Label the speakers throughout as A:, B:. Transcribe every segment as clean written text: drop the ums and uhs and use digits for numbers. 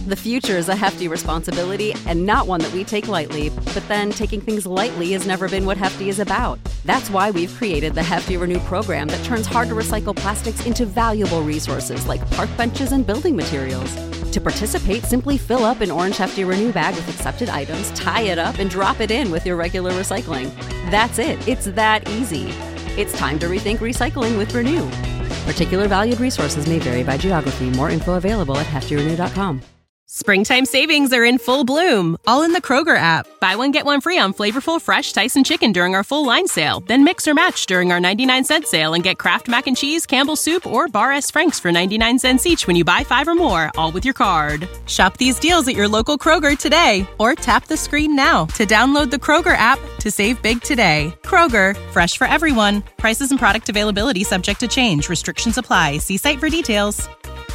A: The future is a hefty responsibility and not one that we take lightly. But then taking things lightly has never been what Hefty is about. That's why we've created the Hefty Renew program that turns hard-to-recycle plastics into valuable resources like park benches and building materials. To participate, simply fill up an orange Hefty Renew bag with accepted items, tie it up, and drop it in with your regular recycling. That's it. It's that easy. It's time to rethink recycling with Renew. Particular valued resources may vary by geography. More info available at heftyrenew.com.
B: Springtime savings are in full bloom, all in the Kroger app. Buy one, get one free on flavorful, fresh Tyson chicken during our full line sale. Then mix or match during our 99-cent sale and get Kraft Mac and Cheese, Campbell's Soup, or Bar S. Frank's for 99 cents each when you buy 5 or more, all with your card. Shop these deals at your local Kroger today, or tap the screen now to download the Kroger app to save big today. Kroger, fresh for everyone. Prices and product availability subject to change. Restrictions apply. See site for details.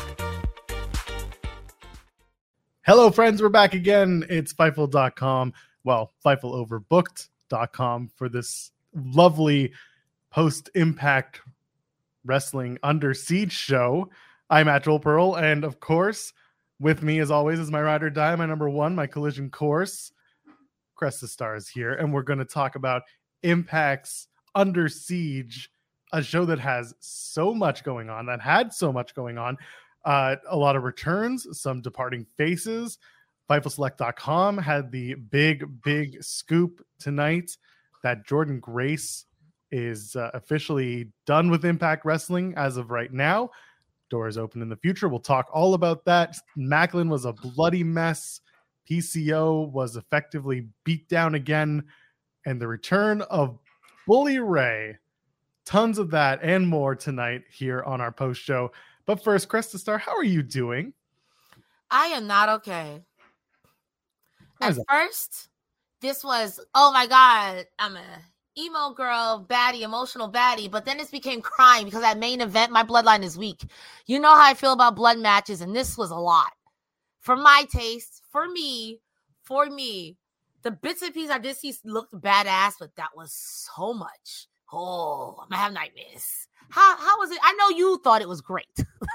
C: Hello, friends. We're back again. It's Fightful.com. Well, FightfulOverbooked.com for this lovely post-Impact Wrestling Under Siege show. I'm at Joel Pearl, and of course, with me, as always, is my ride or die, my number one, my collision course. Cresta Star is here, and we're going to talk about Impact's Under Siege, a show that has so much going on, that had so much going on. A lot of returns, some departing faces. FightfulSelect.com had the big scoop tonight that Jordan Grace is officially done with Impact Wrestling as of right now. Doors open in the future. We'll talk all about that. Macklin was a bloody mess. PCO was effectively beat down again. And the return of Bully Ray. Tons of that and more tonight here on our post show. But first, Cresta Star, how are you doing?
D: I am not okay. At first, this was, oh my God, I'm a emo girl, baddie, emotional baddie. But then it became crying because that main event, my bloodline is weak. You know how I feel about blood matches, and this was a lot. For my taste, for me, the bits and pieces I did see looked badass, but that was so much. Oh, I'm gonna have nightmares. How was it? I know you thought it was great.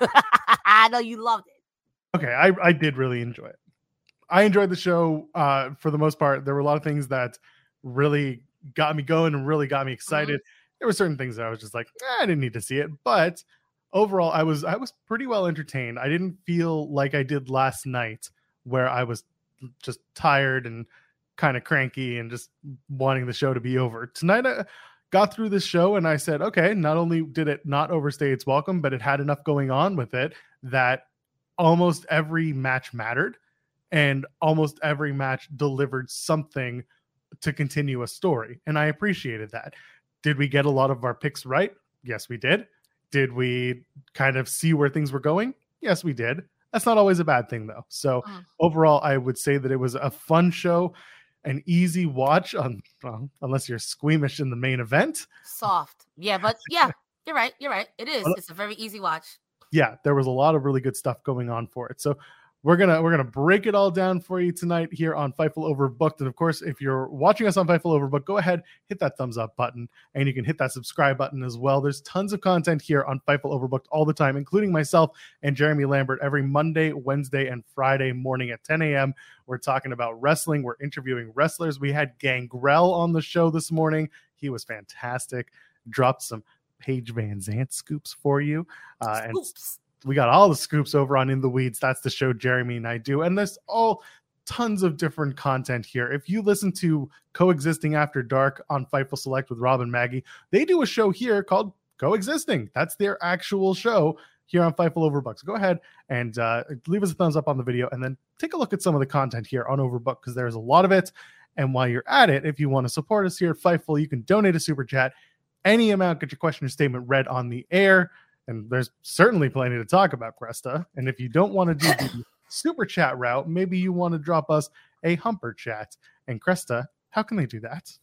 D: I know you loved it.
C: Okay, I did really enjoy it. I enjoyed the show for the most part. There were a lot of things that really got me going and really got me excited. There were certain things that I was just like, I didn't need to see it. But overall, I was pretty well entertained. I didn't feel like I did last night, where I was just tired and kind of cranky and just wanting the show to be over. Tonight, I got through this show and I said, okay, not only did it not overstay its welcome, but it had enough going on with it that almost every match mattered and almost every match delivered something to continue a story. And I appreciated that. Did we get a lot of our picks right? Yes, we did. Did we kind of see where things were going? Yes, we did. That's not always a bad thing, though. So overall, I would say that it was a fun show. An easy watch unless you're squeamish in the main event.
D: Soft. Yeah, but yeah, you're right. It is. It's a very easy watch.
C: Yeah, there was a lot of really good stuff going on for it. So we're gonna break it all down for you tonight here on Fightful Overbooked. And of course, if you're watching us on Fightful Overbooked, go ahead, hit that thumbs up button, and you can hit that subscribe button as well. There's tons of content here on Fightful Overbooked all the time, including myself and Jeremy Lambert every Monday, Wednesday, and Friday morning at 10 a.m. We're talking about wrestling. We're interviewing wrestlers. We had Gangrel on the show this morning. He was fantastic. Dropped some Paige Van Zandt scoops for you. And we got all the scoops over on In the Weeds. That's the show Jeremy and I do. And there's all tons of different content here. If you listen to Coexisting After Dark on Fightful Select with Rob and Maggie, they do a show here called Coexisting. That's their actual show here on Fightful Overbooked. So go ahead and leave us a thumbs up on the video and then take a look at some of the content here on Overbooked, because there's a lot of it. And while you're at it, if you want to support us here at Fightful, you can donate a super chat. Any amount, get your question or statement read on the air. And there's certainly plenty to talk about, Cresta. And if you don't want to do the super chat route, maybe you want to drop us a humper chat. And Cresta, how can they do that?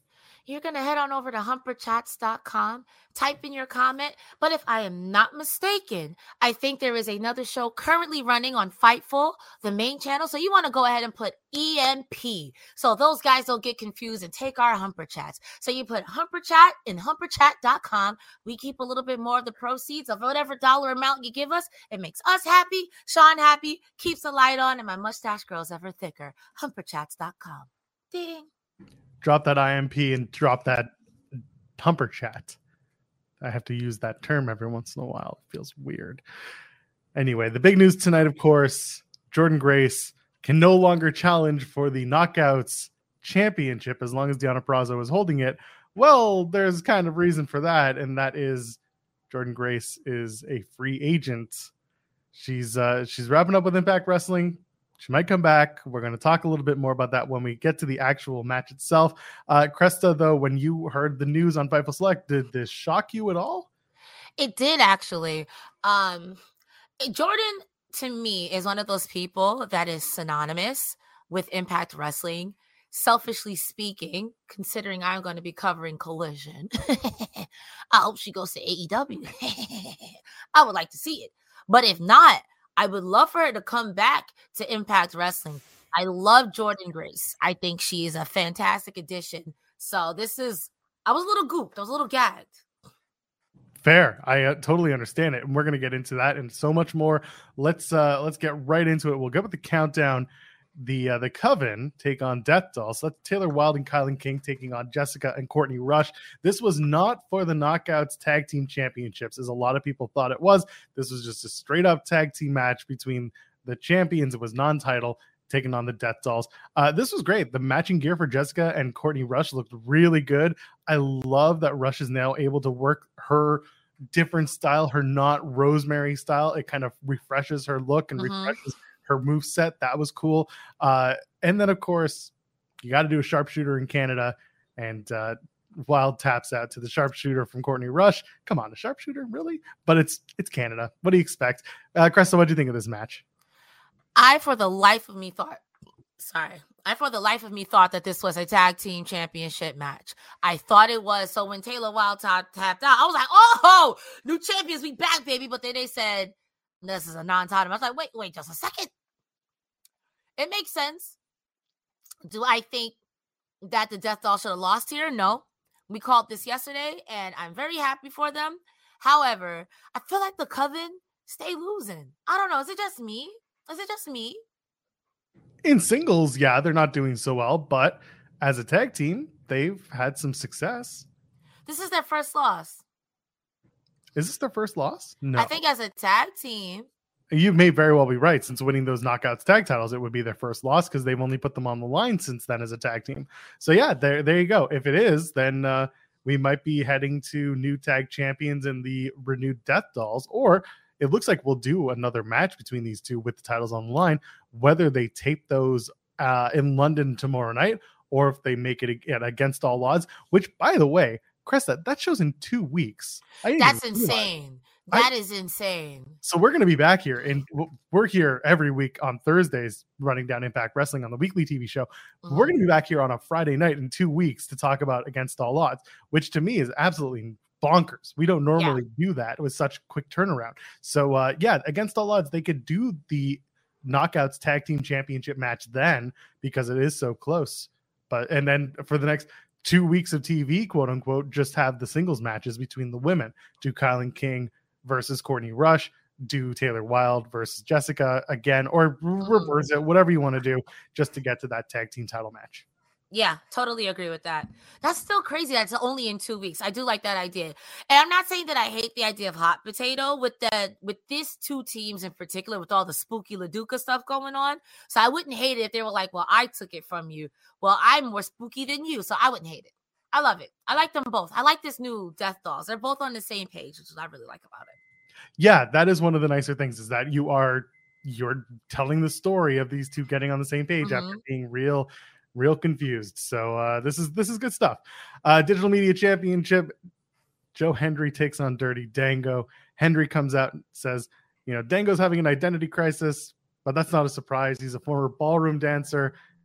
D: you're going to head on over to humperchats.com, type in your comment. But if I am not mistaken, I think there is another show currently running on Fightful, the main channel. So you want to go ahead and put EMP so those guys don't get confused and take our Humper Chats. So you put Humper Chat in humperchat.com. We keep a little bit more of the proceeds of whatever dollar amount you give us. It makes us happy, Sean happy, keeps the light on, and my mustache grows ever thicker. Humperchats.com. Ding.
C: Drop that IMP and drop that Humper Chat. I have to use that term every once in a while. It feels weird. Anyway, the big news tonight, of course, Jordynne Grace can no longer challenge for the Knockouts Championship as long as Deonna Purrazzo is holding it. Well, there's kind of reason for that, and that is Jordynne Grace is a free agent. She's wrapping up with Impact Wrestling. She might come back. We're going to talk a little bit more about that when we get to the actual match itself. Cresta, though, when you heard the news on Fightful Select, did this shock you at all?
D: It did, actually. Jordynne, to me, is one of those people that is synonymous with Impact Wrestling. Selfishly speaking, considering I'm going to be covering Collision, I hope she goes to AEW. I would like to see it. But if not, I would love for her to come back to Impact Wrestling. I love Jordynne Grace. I think she is a fantastic addition. So I was a little gooped. I was a little gagged.
C: Fair. I totally understand it. And we're going to get into that and so much more. Let's get right into it. We'll go with the countdown. The Coven take on Death Doll. So that's Taylor Wilde and Kylan King taking on Jessica and Courtney Rush. This was not for the Knockouts Tag Team Championships, as a lot of people thought it was. This was just a straight up tag team match between the champions. It was non-title, taking on the Death Dolls. This was great. The matching gear for Jessica and Courtney Rush looked really good. I love that Rush is now able to work her different style, her not Rosemary style. It kind of refreshes her look and refreshes her moveset. That was cool. And then, of course, you got to do a sharpshooter in Canada. And Wild taps out to the sharpshooter from Courtney Rush. Come on, a sharpshooter? Really? But it's Canada. What do you expect? Cresta, what do you think of this match?
D: I, for the life of me, thought that this was a tag team championship match. I thought it was. So when Taylor Wilde tapped out, I was like, oh, new champions, we back, baby. But then they said, this is a non-title. I was like, wait, just a second. It makes sense. Do I think that the Death Doll should have lost here? No. We called this yesterday, and I'm very happy for them. However, I feel like the Coven stay losing. I don't know. Is it just me?
C: In singles, yeah, they're not doing so well, but as a tag team, they've had some success.
D: This is their first loss.
C: Is this their first loss? No.
D: I think as a tag team.
C: You may very well be right. Since winning those Knockouts tag titles, it would be their first loss because they've only put them on the line since then as a tag team. So yeah, there you go. If it is, then we might be heading to new tag champions in the renewed Death Dolls, or it looks like we'll do another match between these two with the titles on the line, whether they tape those in London tomorrow night or if they make it Against All Odds, which, by the way, Cresta, that show's in 2 weeks.
D: That's insane. That is insane.
C: So we're going to be back here, and we're here every week on Thursdays running down Impact Wrestling on the weekly TV show. Mm-hmm. We're going to be back here on a Friday night in 2 weeks to talk about Against All Odds, which to me is absolutely bonkers. We don't normally do that with such quick turnaround. So Against All Odds, they could do the Knockouts Tag Team Championship match then because it is so close. And then for the next 2 weeks of TV, quote unquote, just have the singles matches between the women. Do Kylan King versus Courtney Rush, do Taylor Wilde versus Jessica again, or reverse it, whatever you want to do, just to get to that tag team title match.
D: Yeah, totally agree with that. That's still crazy. That's only in 2 weeks. I do like that idea. And I'm not saying that I hate the idea of hot potato with these two teams in particular, with all the spooky LaDuca stuff going on. So I wouldn't hate it if they were like, well, I took it from you. Well, I'm more spooky than you, so I wouldn't hate it. I love it. I like them both. I like this new Death Dolls. They're both on the same page, which is what I really like about it.
C: Yeah, that is one of the nicer things, is that you're telling the story of these two getting on the same page after being real confused. So this is good stuff. Digital Media Championship, Joe Hendry takes on Dirty Dango. Hendry comes out and says, Dango's having an identity crisis, but that's not a surprise. He's a former ballroom dancer.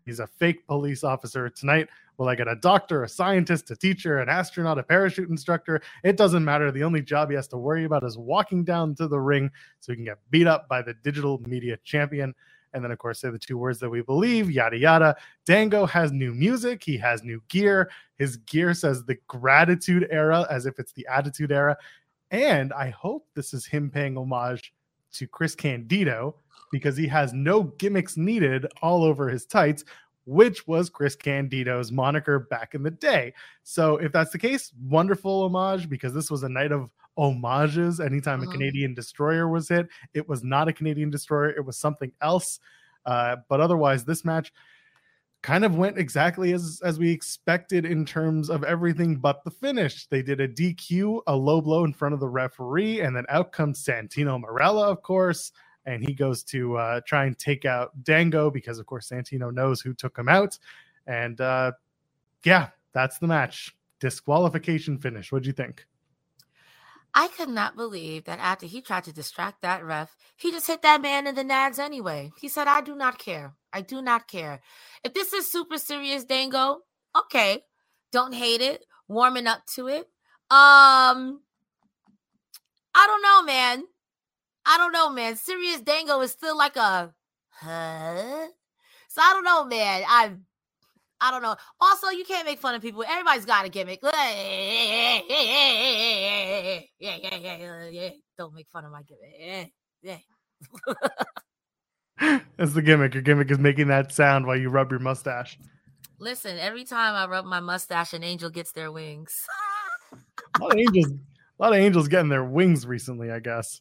C: He's a fake police officer. Tonight, will I get a doctor, a scientist, a teacher, an astronaut, a parachute instructor? It doesn't matter. The only job he has to worry about is walking down to the ring so he can get beat up by the digital media champion. And then, of course, say the 2 words that we believe, yada, yada. Dango has new music. He has new gear. His gear says the Gratitude Era, as if it's the Attitude Era. And I hope this is him paying homage to Chris Candido, because he has no gimmicks needed all over his tights, which was Chris Candido's moniker back in the day. So if that's the case, wonderful homage, because this was a night of homages. Anytime a Canadian destroyer was hit, it was not a Canadian destroyer, it was something else. But otherwise, this match kind of went exactly as we expected in terms of everything but the finish. They did a DQ, a low blow in front of the referee, and then out comes Santino Marella, of course, and he goes to try and take out Dango because, of course, Santino knows who took him out. And yeah, that's the match. Disqualification finish. What'd you think?
D: I could not believe that after he tried to distract that ref, he just hit that man in the nads anyway. He said, I do not care. I do not care. If this is super serious Dango, okay. Don't hate it. Warming up to it. I don't know, man. Serious Dango is still like a, huh? So I don't know, man. I don't know. Also, you can't make fun of people. Everybody's got a gimmick. Yeah. Don't make fun of my gimmick. Yeah.
C: That's the gimmick. Your gimmick is making that sound while you rub your mustache.
D: Listen, every time I rub my mustache, an angel gets their wings.
C: A lot of angels getting their wings recently, I guess.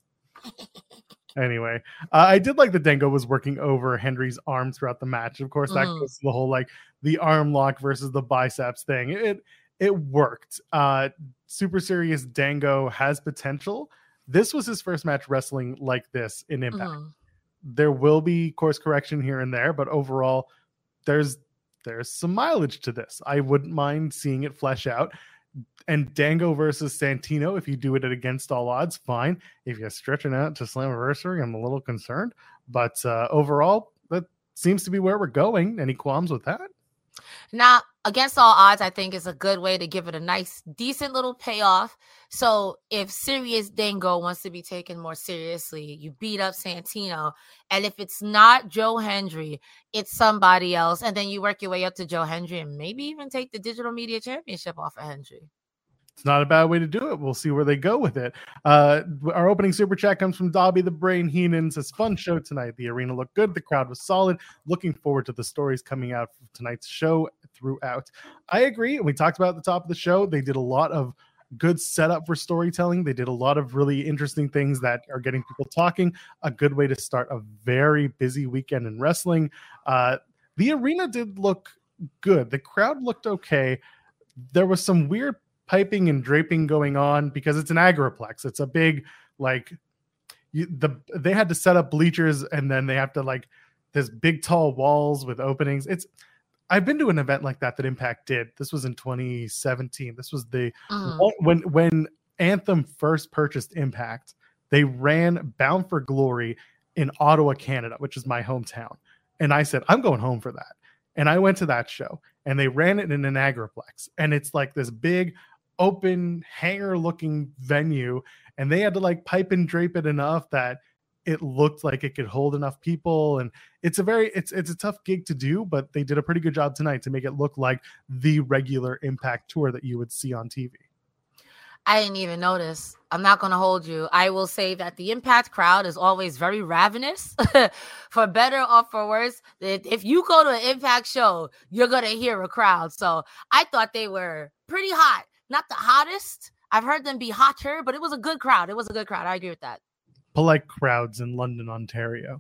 C: Anyway, I did like that Dango was working over Hendry's arm throughout the match. Of course, that goes to the whole like the arm lock versus the biceps thing. It worked. Super serious Dango has potential. This was his first match wrestling like this in Impact. There will be course correction here and there, but overall, there's some mileage to this. I wouldn't mind seeing it flesh out. And Dango versus Santino, if you do it at against all odds, fine. If you're stretching out to Slammiversary, I'm a little concerned. But overall, that seems to be where we're going. Any qualms with that?
D: Now, against all odds, I think is a good way to give it a nice, decent little payoff. So if serious Dango wants to be taken more seriously, you beat up Santino. And if it's not Joe Hendry, it's somebody else. And then you work your way up to Joe Hendry and maybe even take the Digital Media Championship off of Hendry.
C: It's not a bad way to do it. We'll see where they go with it. Our opening super chat comes from Dobby the Brain Heenan. Says, fun show tonight. The arena looked good. The crowd was solid. Looking forward to the stories coming out from tonight's show throughout. I agree. We talked about at the top of the show. They did a lot of good setup for storytelling. They did a lot of really interesting things that are getting people talking. A good way to start a very busy weekend in wrestling. The arena did look good. The crowd looked okay. There was some weird piping and draping going on because it's an agriplex. It's a big, like, they had to set up bleachers and then they have to like this big tall walls with openings. I've been to an event like that Impact did. This was in 2017. This was the when Anthem first purchased Impact. They ran Bound for Glory in Ottawa, Canada, which is my hometown. And I said, I'm going home for that. And I went to that show and they ran it in an agriplex. And it's like this big open hangar looking venue. And they had to like pipe and drape it enough that it looked like it could hold enough people. And it's a tough gig to do, but they did a pretty good job tonight to make it look like the regular Impact tour that you would see on TV.
D: I didn't even notice. I'm not going to hold you. I will say that the Impact crowd is always very ravenous, for better or for worse. If you go to an Impact show, you're going to hear a crowd. So I thought they were pretty hot. Not the hottest. I've heard them be hotter, but it was a good crowd. I agree with that.
C: Polite crowds in London, Ontario.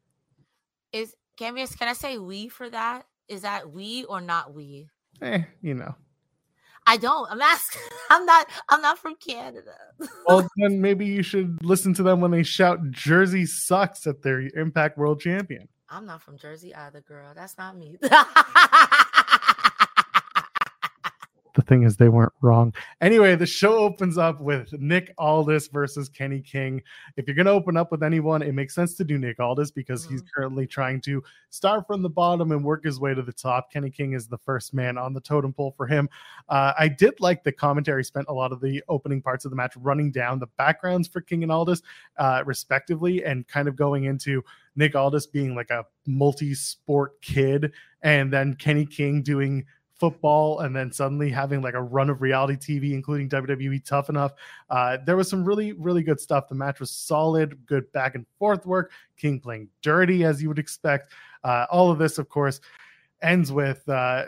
D: Can I say we for that? Is that we or not we?
C: You know.
D: I don't. I'm asking. I'm not from Canada.
C: Well, then maybe you should listen to them when they shout Jersey sucks at their Impact World Champion.
D: I'm not from Jersey either, girl. That's not me.
C: the thing is, they weren't wrong. Anyway, the show opens up with Nick Aldis versus Kenny King. If you're going to open up with anyone, it makes sense to do Nick Aldis because he's currently trying to start from the bottom and work his way to the top. Kenny King is the first man on the totem pole for him. I did like the commentary spent a lot of the opening parts of the match running down the backgrounds for King and Aldis, respectively, and kind of going into Nick Aldis being like a multi-sport kid, and then Kenny King doing football, and then suddenly having like a run of reality TV, including WWE Tough Enough. There was some really, really good stuff. The match was solid, good back and forth work. King playing dirty, as you would expect. All of this, of course, ends with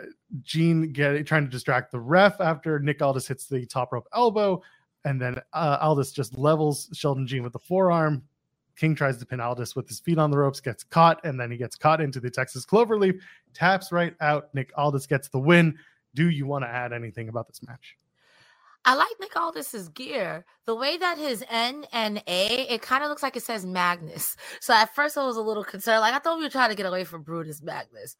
C: Gene trying to distract the ref after Nick Aldis hits the top rope elbow, and then Aldis just levels Sheldon Gene with the forearm. King tries to pin Aldis with his feet on the ropes, gets caught, and then he gets caught into the Texas Cloverleaf, taps right out. Nick Aldis gets the win. Do you want to add anything about this match?
D: I like Nick Aldis's gear. The way that his N and A, it kind of looks like it says Magnus. So at first I was a little concerned. Like, I thought we were trying to get away from Brutus Magnus.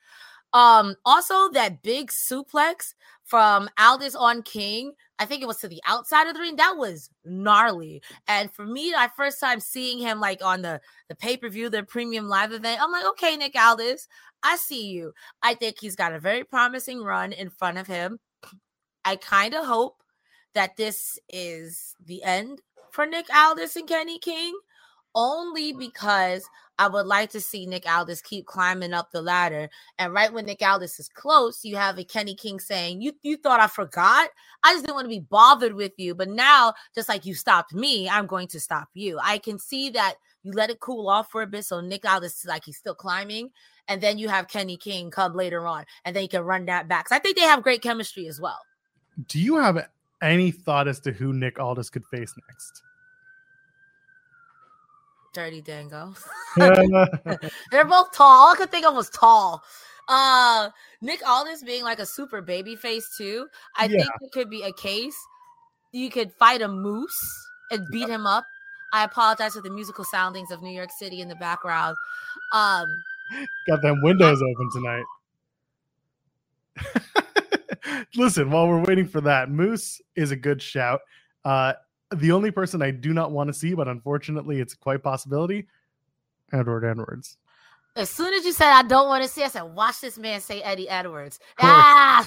D: Also, that big suplex from Aldis on King, I think it was to the outside of the ring, that was gnarly. And for me, my first time seeing him like on the pay-per-view, the premium live event, I'm like, okay, Nick Aldis, I see you. I think he's got a very promising run in front of him. I kind of hope that this is the end for Nick Aldis and Kenny King, only because I would like to see Nick Aldis keep climbing up the ladder. And right when Nick Aldis is close, you have a Kenny King saying, you thought I forgot? I just didn't want to be bothered with you. But now, just like you stopped me, I'm going to stop you. I can see that you let it cool off for a bit. So Nick Aldis is like, he's still climbing. And then you have Kenny King come later on. And then you can run that back. So I think they have great chemistry as well.
C: Do you have any thought as to who Nick Aldis could face next?
D: Dirty Dango. They're both tall. All I could think of was tall. Nick Aldis being like a super baby face too. I think it could be a case. You could fight a moose and beat him up. I apologize for the musical soundings of New York City in the background.
C: Got them windows open tonight. Listen, while we're waiting for that, Moose is a good shout. The only person I do not want to see, but unfortunately it's quite a possibility, Edward Edwards.
D: As soon as you said I don't want to see, I said, watch this man say Eddie Edwards. I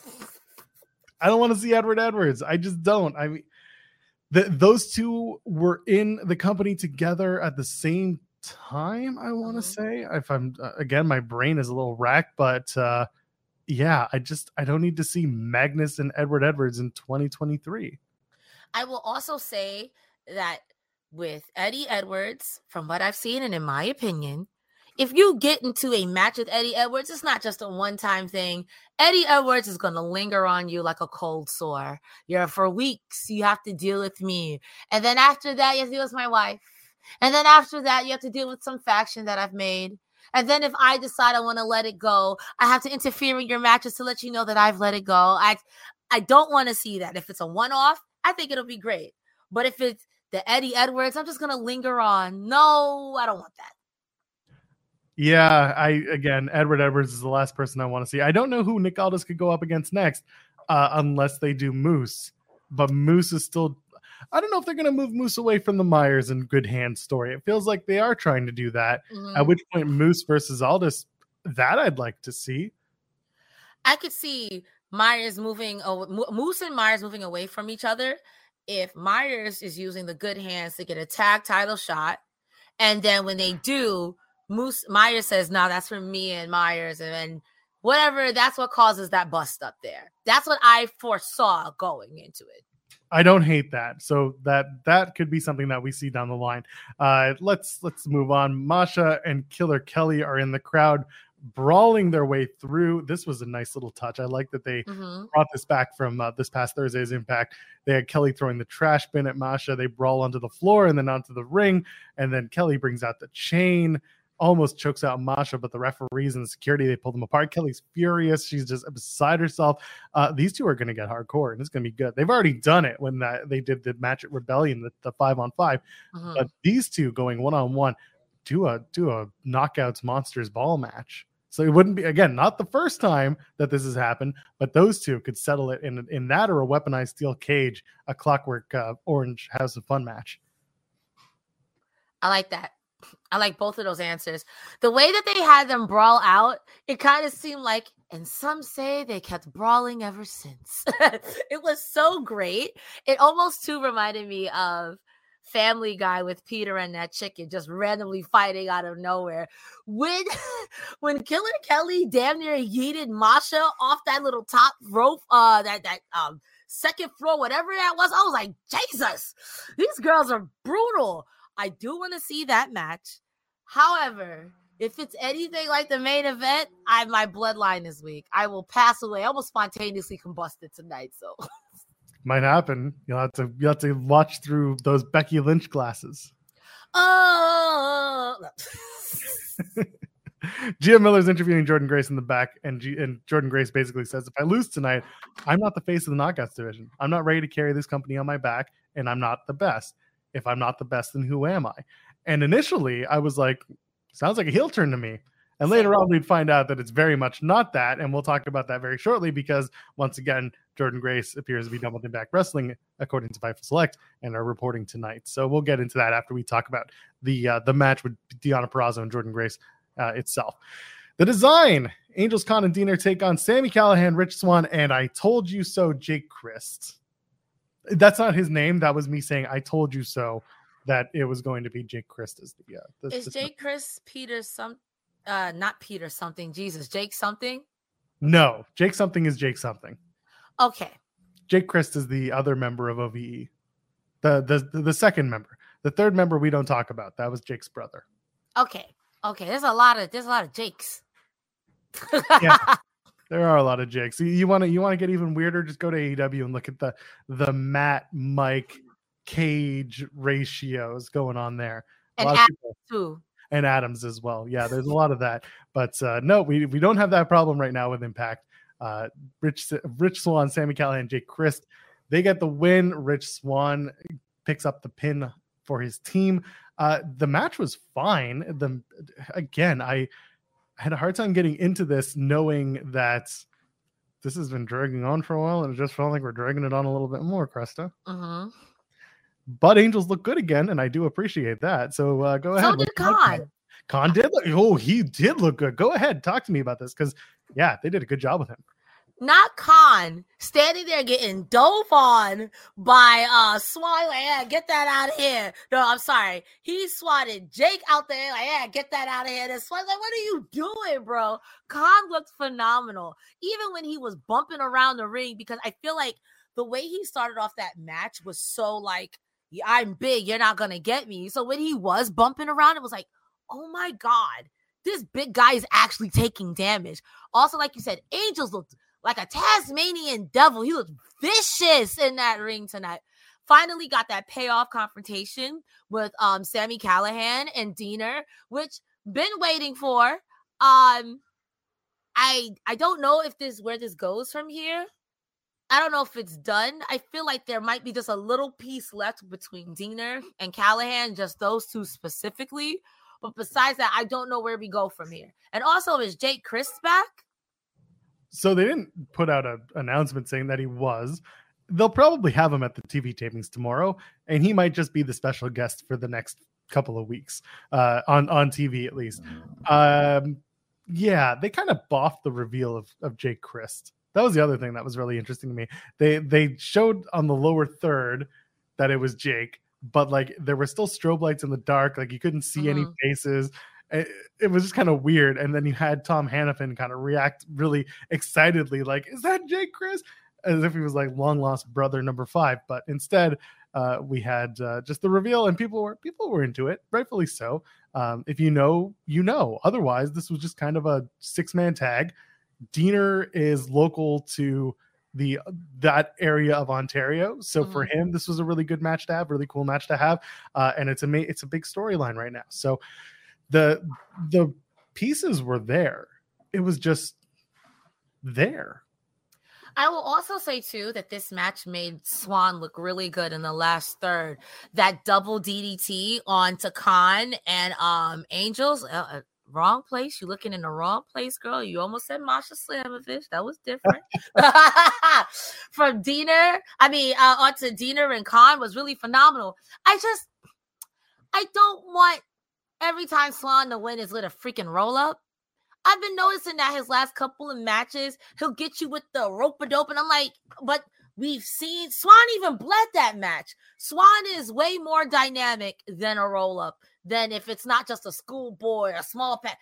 C: don't want to see Edward Edwards. I just don't. I mean, those two were in the company together at the same time, I want to say. If I'm, again, my brain is a little racked, but yeah, I don't need to see Magnus and Edward Edwards in 2023.
D: I will also say that with Eddie Edwards, from what I've seen and in my opinion, if you get into a match with Eddie Edwards, it's not just a one-time thing. Eddie Edwards is going to linger on you like a cold sore. For weeks, you have to deal with me. And then after that, you have to deal with my wife. And then after that, you have to deal with some faction that I've made. And then if I decide I want to let it go, I have to interfere in your matches to let you know that I've let it go. I don't want to see that. If it's a one-off, I think it'll be great. But if it's the Eddie Edwards, I'm just going to linger on. No, I don't want that.
C: Yeah, Edward Edwards is the last person I want to see. I don't know who Nick Aldis could go up against next unless they do Moose. But Moose is still... I don't know if they're going to move Moose away from the Myers and Good Hands story. It feels like they are trying to do that. Mm-hmm. At which point Moose versus Aldis, that I'd like to see.
D: I could see Myers Moose and Myers moving away from each other if Myers is using the Good Hands to get a tag title shot, and then when they do, Myers says, "No, that's for me and Myers," and then whatever. That's what causes that bust up there. That's what I foresaw going into it.
C: I don't hate that. So that could be something that we see down the line. Let's move on. Masha and Killer Kelly are in the crowd, brawling their way through. This was a nice little touch. I like that they brought this back from this past Thursday's Impact. They had Kelly throwing the trash bin at Masha. They brawl onto the floor and then onto the ring. And then Kelly brings out the chain, almost chokes out Masha, but the referees and the security, they pull them apart. Kelly's furious. She's just beside herself. These two are going to get hardcore, and it's going to be good. They've already done it when they did the match at Rebellion, the 5-on-5. But these two going one-on-one, do a Knockouts Monsters Ball match. So it wouldn't be, again, not the first time that this has happened, but those two could settle it in that or a weaponized steel cage, a Clockwork Orange House of Fun match.
D: I like that. I like both of those answers. The way that they had them brawl out, it kind of seemed like, and some say they kept brawling ever since. It was so great. It almost too reminded me of Family Guy with Peter and that chicken just randomly fighting out of nowhere. When Killer Kelly damn near yeeted Masha off that little top rope, that second floor, whatever that was, I was like, Jesus, these girls are brutal. I do want to see that match. However, if it's anything like the main event, my bloodline is weak. I will pass away. I almost spontaneously combusted tonight, so
C: might happen. You'll have to watch through those Becky Lynch glasses.
D: Oh.
C: Gia Miller's interviewing Jordynne Grace in the back, and Jordynne Grace basically says, if I lose tonight, I'm not the face of the Knockouts division. I'm not ready to carry this company on my back, and I'm not the best. If I'm not the best, then who am I? And initially, I was like, sounds like a heel turn to me. And later on, we'd find out that it's very much not that. And we'll talk about that very shortly because, once again, Jordynne Grace appears to be done with Impact Wrestling, according to Fightful Select, and are reporting tonight. So we'll get into that after we talk about the match with Deonna Purrazzo and Jordynne Grace itself. The design, Angels Khan and Deaner take on Sami Callihan, Rich Swann, and I told you so, Jake Crist. That's not his name. That was me saying I told you so, that it was going to be Jake Crist. Is
D: Jake Crist Peter not Peter something, Jesus, Jake something?
C: No, Jake something is Jake something.
D: Okay.
C: Jake Crist is the other member of OVE. The second member. The third member we don't talk about. That was Jake's brother.
D: Okay. There's a lot of Jakes.
C: Yeah. There are a lot of Jakes. You want to get even weirder? Just go to AEW and look at the Matt, Mike, Cage ratios going on there.
D: And Adams too.
C: And Adams as well. Yeah, there's a lot of that. But no, we don't have that problem right now with Impact. Rich Swann, Sami Callihan, Jake Crist, they get the win. Rich Swann picks up the pin for his team. The match was fine. I had a hard time getting into this, knowing that this has been dragging on for a while, and it just felt like we're dragging it on a little bit more, Cresta.
D: Mm-hmm.
C: But Angels look good again, and I do appreciate that. So go ahead.
D: So did Khan.
C: Khan did he did look good. Go ahead, talk to me about this, because yeah, they did a good job with him.
D: Not Khan standing there getting dove on by Swann, like, yeah, get that out of here. No, I'm sorry. He swatted Jake out there, like, yeah, get that out of here. And Swann's like, what are you doing, bro? Khan looked phenomenal. Even when he was bumping around the ring, because I feel like the way he started off that match was so like, yeah, I'm big, you're not gonna get me. So when he was bumping around, it was like, oh my God, this big guy is actually taking damage. Also, like you said, Angels looked like a Tasmanian devil. He looked vicious in that ring tonight. Finally got that payoff confrontation with Sami Callihan and Deaner, which been waiting for. I don't know if where this goes from here. I don't know if it's done. I feel like there might be just a little piece left between Deaner and Callihan, just those two specifically. But besides that, I don't know where we go from here. And also, is Jake Crist back?
C: So they didn't put out an announcement saying that he was. They'll probably have him at the TV tapings tomorrow, and he might just be the special guest for the next couple of weeks on TV at least. Yeah, they kind of boffed the reveal of Jake Crist. That was the other thing that was really interesting to me. They showed on the lower third that it was Jake, but like there were still strobe lights in the dark. Like you couldn't see any faces. It was just kind of weird. And then you had Tom Hannafin kind of react really excitedly, like, is that Jake Crist? As if he was like long lost brother number 5. But instead, we had just the reveal, and people were into it, rightfully so. If you know, you know. Otherwise, this was just kind of a 6-man tag. Deaner is local to that area of Ontario, so for him, this was a really good match to have, really cool match to have, and it's a big storyline right now. So the pieces were there. It was just there.
D: I will also say, too, that this match made Swann look really good in the last third. That double DDT onto Khan and Angels, wrong place. You're looking in the wrong place, girl. You almost said Masha Slamovich. That was different. From Diener, onto Diener and Khan was really phenomenal. I don't want every time Swann to win is with a freaking roll up. I've been noticing that his last couple of matches, he'll get you with the rope-a-dope, and I'm like, but we've seen Swann even bled that match. Swann is way more dynamic than a roll-up, than if it's not just a schoolboy, a small pet.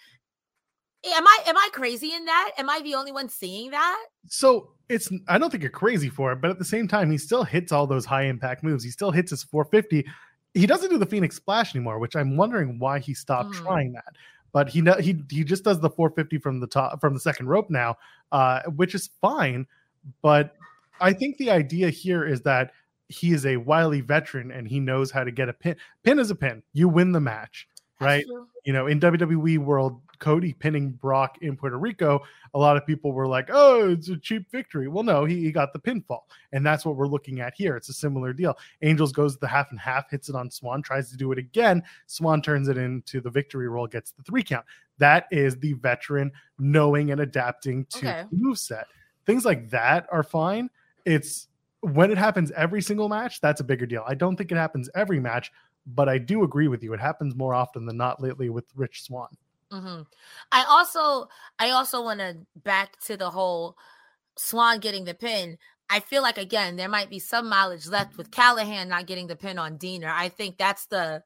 D: Am I crazy in that? Am I the only one seeing that?
C: So I don't think you're crazy for it, but at the same time, he still hits all those high impact moves. He still hits his 450. He doesn't do the Phoenix Splash anymore, which I'm wondering why he stopped trying that. But he just does the 450 from the second rope now, which is fine. But I think the idea here is that he is a wily veteran and he knows how to get a pin. Pin is a pin. You win the match, right? You know, in WWE world, Cody pinning Brock in Puerto Rico, a lot of people were like, oh, it's a cheap victory. Well, no, he got the pinfall. And that's what we're looking at here. It's a similar deal. Angels goes the half and half, hits it on Swann, tries to do it again. Swann turns it into the victory roll, gets the 3 count. That is the veteran knowing and adapting to the moveset. Things like that are fine. It's when it happens every single match, that's a bigger deal. I don't think it happens every match, but I do agree with you. It happens more often than not lately with Rich Swann.
D: Mm-hmm. I also want to back to the whole Swann getting the pin. I feel like, again, there might be some mileage left with Callahan not getting the pin on Diener. I think that's the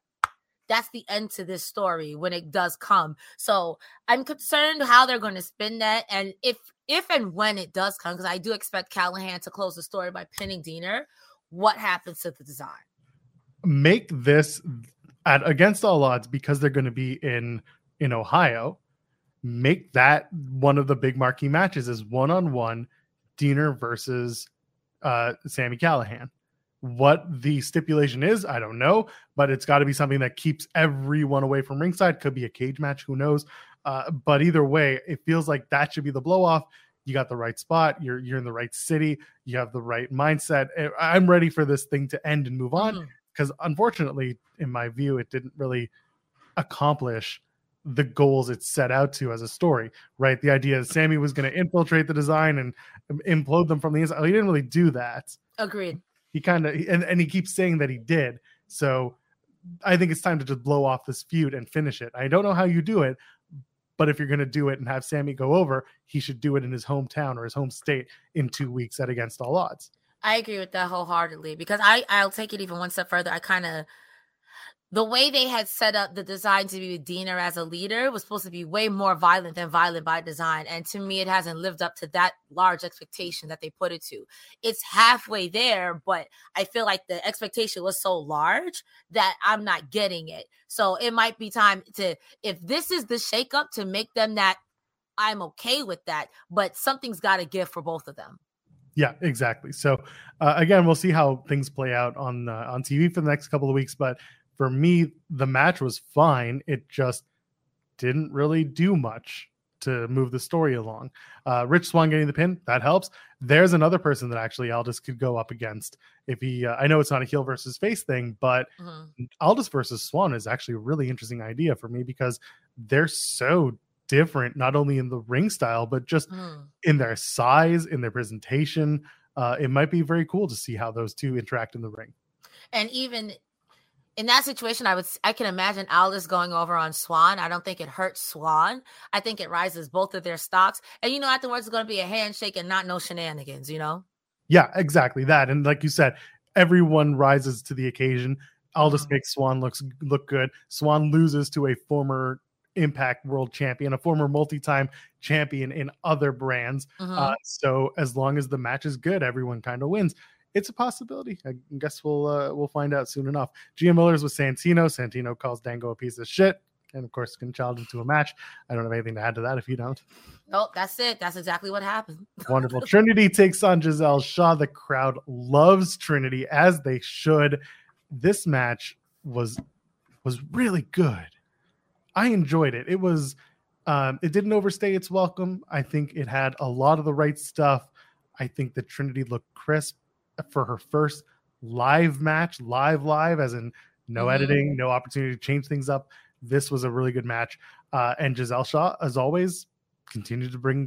D: end to this story when it does come. So I'm concerned how they're going to spin that. And if and when it does come, because I do expect Callahan to close the story by pinning Diener, what happens to the design?
C: Make this against all odds, because they're going to be in Ohio. Make that one of the big marquee matches is 1-on-1 Diener versus Sami Callihan. What the stipulation is, I don't know, but it's got to be something that keeps everyone away from ringside. Could be a cage match, who knows? But either way, it feels like that should be the blow off. You got the right spot. You're in the right city. You have the right mindset. I'm ready for this thing to end and move on, because unfortunately, in my view, it didn't really accomplish the goals it set out to as a story, right? The idea that Sami was going to infiltrate the design and implode them from the inside. He didn't really do that.
D: Agreed.
C: He kind of, and he keeps saying that he did. So I think it's time to just blow off this feud and finish it. I don't know how you do it, but if you're going to do it and have Sami go over, he should do it in his hometown or his home state in 2 weeks at Against All Odds.
D: I agree with that wholeheartedly, because I'll take it even one step further. The way they had set up the design to be with Diener as a leader was supposed to be way more violent than Violent by Design. And to me, it hasn't lived up to that large expectation that they put it to. It's halfway there, but I feel like the expectation was so large that I'm not getting it. So it might be time to, if this is the shakeup, to make them that, I'm okay with that, but something's got to give for both of them.
C: Yeah, exactly. So again, we'll see how things play out on TV for the next couple of weeks, but for me, the match was fine. It just didn't really do much to move the story along. Rich Swann getting the pin, that helps. There's another person that actually Aldis could go up against if he, I know it's not a heel versus face thing, but Aldis versus Swann is actually a really interesting idea for me, because they're so different, not only in the ring style, but just in their size, in their presentation. It might be very cool to see how those two interact in the ring. And
D: even in that situation, I can imagine Aldis going over on Swann. I don't think it hurts Swann. I think it rises both of their stocks. And, afterwards it's going to be a handshake and not no shenanigans,
C: Yeah, exactly that. And like you said, everyone rises to the occasion. Aldis makes Swann look good. Swann loses to a former Impact World Champion, a former multi-time champion in other brands. So as long as the match is good, everyone kind of wins. It's a possibility. I guess we'll find out soon enough. Gia Miller's with Santino. Santino calls Dango a piece of shit, and of course can challenge him to a match. I don't have anything to add to that if you don't.
D: Nope, that's it. That's exactly what happened.
C: Wonderful. Trinity takes on Giselle Shaw. The crowd loves Trinity, as they should. This match was really good. I enjoyed it. It was it didn't overstay its welcome. I think it had a lot of the right stuff. I think that Trinity looked crisp for her first live match, live, as in no editing, no opportunity to change things up. This was a really good match. And Giselle Shaw, as always, continue to bring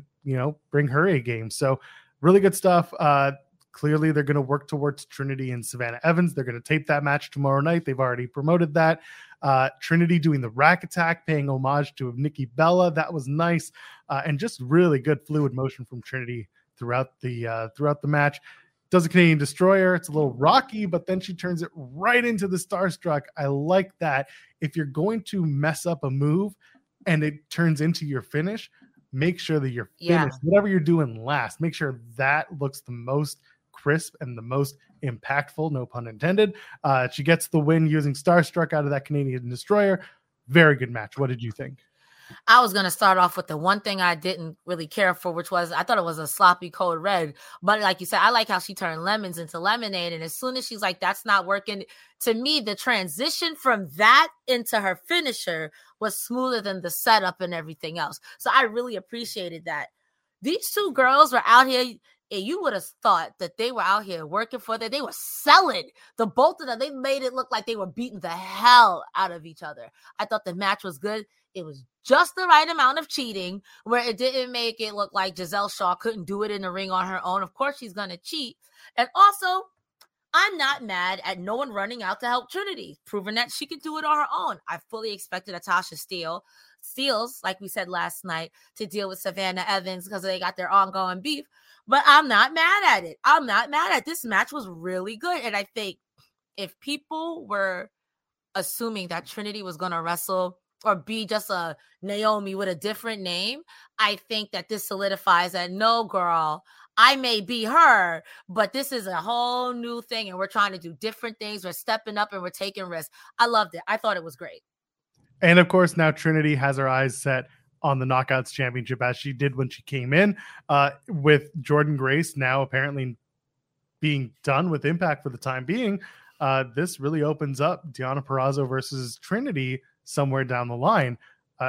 C: her A game. So really good stuff. Clearly, they're going to work towards Trinity and Savannah Evans. They're going to tape that match tomorrow night. They've already promoted that. Trinity doing the rack attack, paying homage to Nikki Bella. That was nice. And just really good fluid motion from Trinity throughout the match. Does a Canadian Destroyer. It's a little rocky, but then she turns it right into the Starstruck. I like that. If you're going to mess up a move and it turns into your finish, make sure that your finish, whatever you're doing last, make sure that looks the most crisp and the most impactful, no pun intended. She gets the win using Starstruck out of that Canadian Destroyer. Very good match. What did you think?
D: I was going to start off with the one thing I didn't really care for, which was I thought it was a sloppy code red. But like you said, I like how she turned lemons into lemonade. And as soon as she's like, that's not working, to me, the transition from that into her finisher was smoother than the setup and everything else. So I really appreciated that. These two girls were out here, and you would have thought that they were out here working for that. They were selling. The both of them, they made it look like they were beating the hell out of each other. I thought the match was good. It was just the right amount of cheating where it didn't make it look like Giselle Shaw couldn't do it in the ring on her own. Of course, she's going to cheat. And also, I'm not mad at no one running out to help Trinity, proving that she could do it on her own. I fully expected Natasha Steeles, like we said last night, to deal with Savannah Evans because they got their ongoing beef. But I'm not mad at it. I'm not mad at it. This match was really good. And I think if people were assuming that Trinity was going to wrestle or be just a Naomi with a different name, I think that this solidifies that, no, girl, I may be her, but this is a whole new thing, and we're trying to do different things. We're stepping up, and we're taking risks. I loved it. I thought it was great.
C: And, of course, now Trinity has her eyes set on the Knockouts Championship, as she did when she came in, with Jordynne Grace now apparently being done with Impact for the time being. This really opens up Deonna Purrazzo versus Trinity somewhere down the line.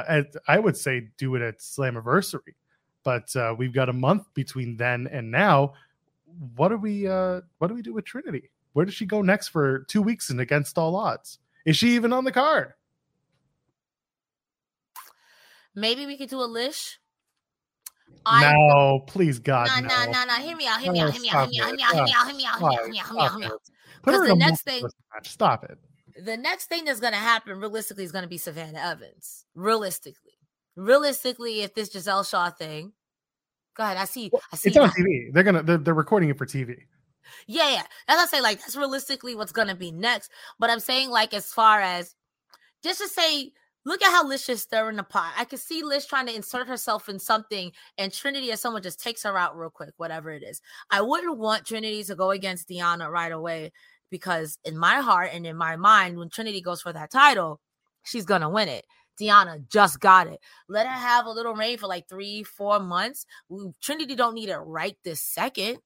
C: I would say do it at Slammiversary, but we've got a month between then and now. What do we do with Trinity? Where does she go next for 2 weeks and Against All Odds? Is she even on the card?
D: Maybe we could do a Lish.
C: No, please, God,
D: no. Hear me out. Because the next thing,
C: stop it.
D: The next thing that's going to happen realistically is going to be Savannah Evans. Realistically, if this Giselle Shaw thing, go ahead. I see.
C: It's on TV. They're recording it for TV.
D: Yeah. As I say, like, that's realistically what's going to be next. But I'm saying, like, as far as just to say, look at how Lish is stirring the pot. I can see Lish trying to insert herself in something, and Trinity, as someone, just takes her out real quick, whatever it is. I wouldn't want Trinity to go against Deonna right away, because in my heart and in my mind, when Trinity goes for that title, she's going to win it. Deonna just got it. Let her have a little reign for like 3-4 months. Trinity don't need it right this second.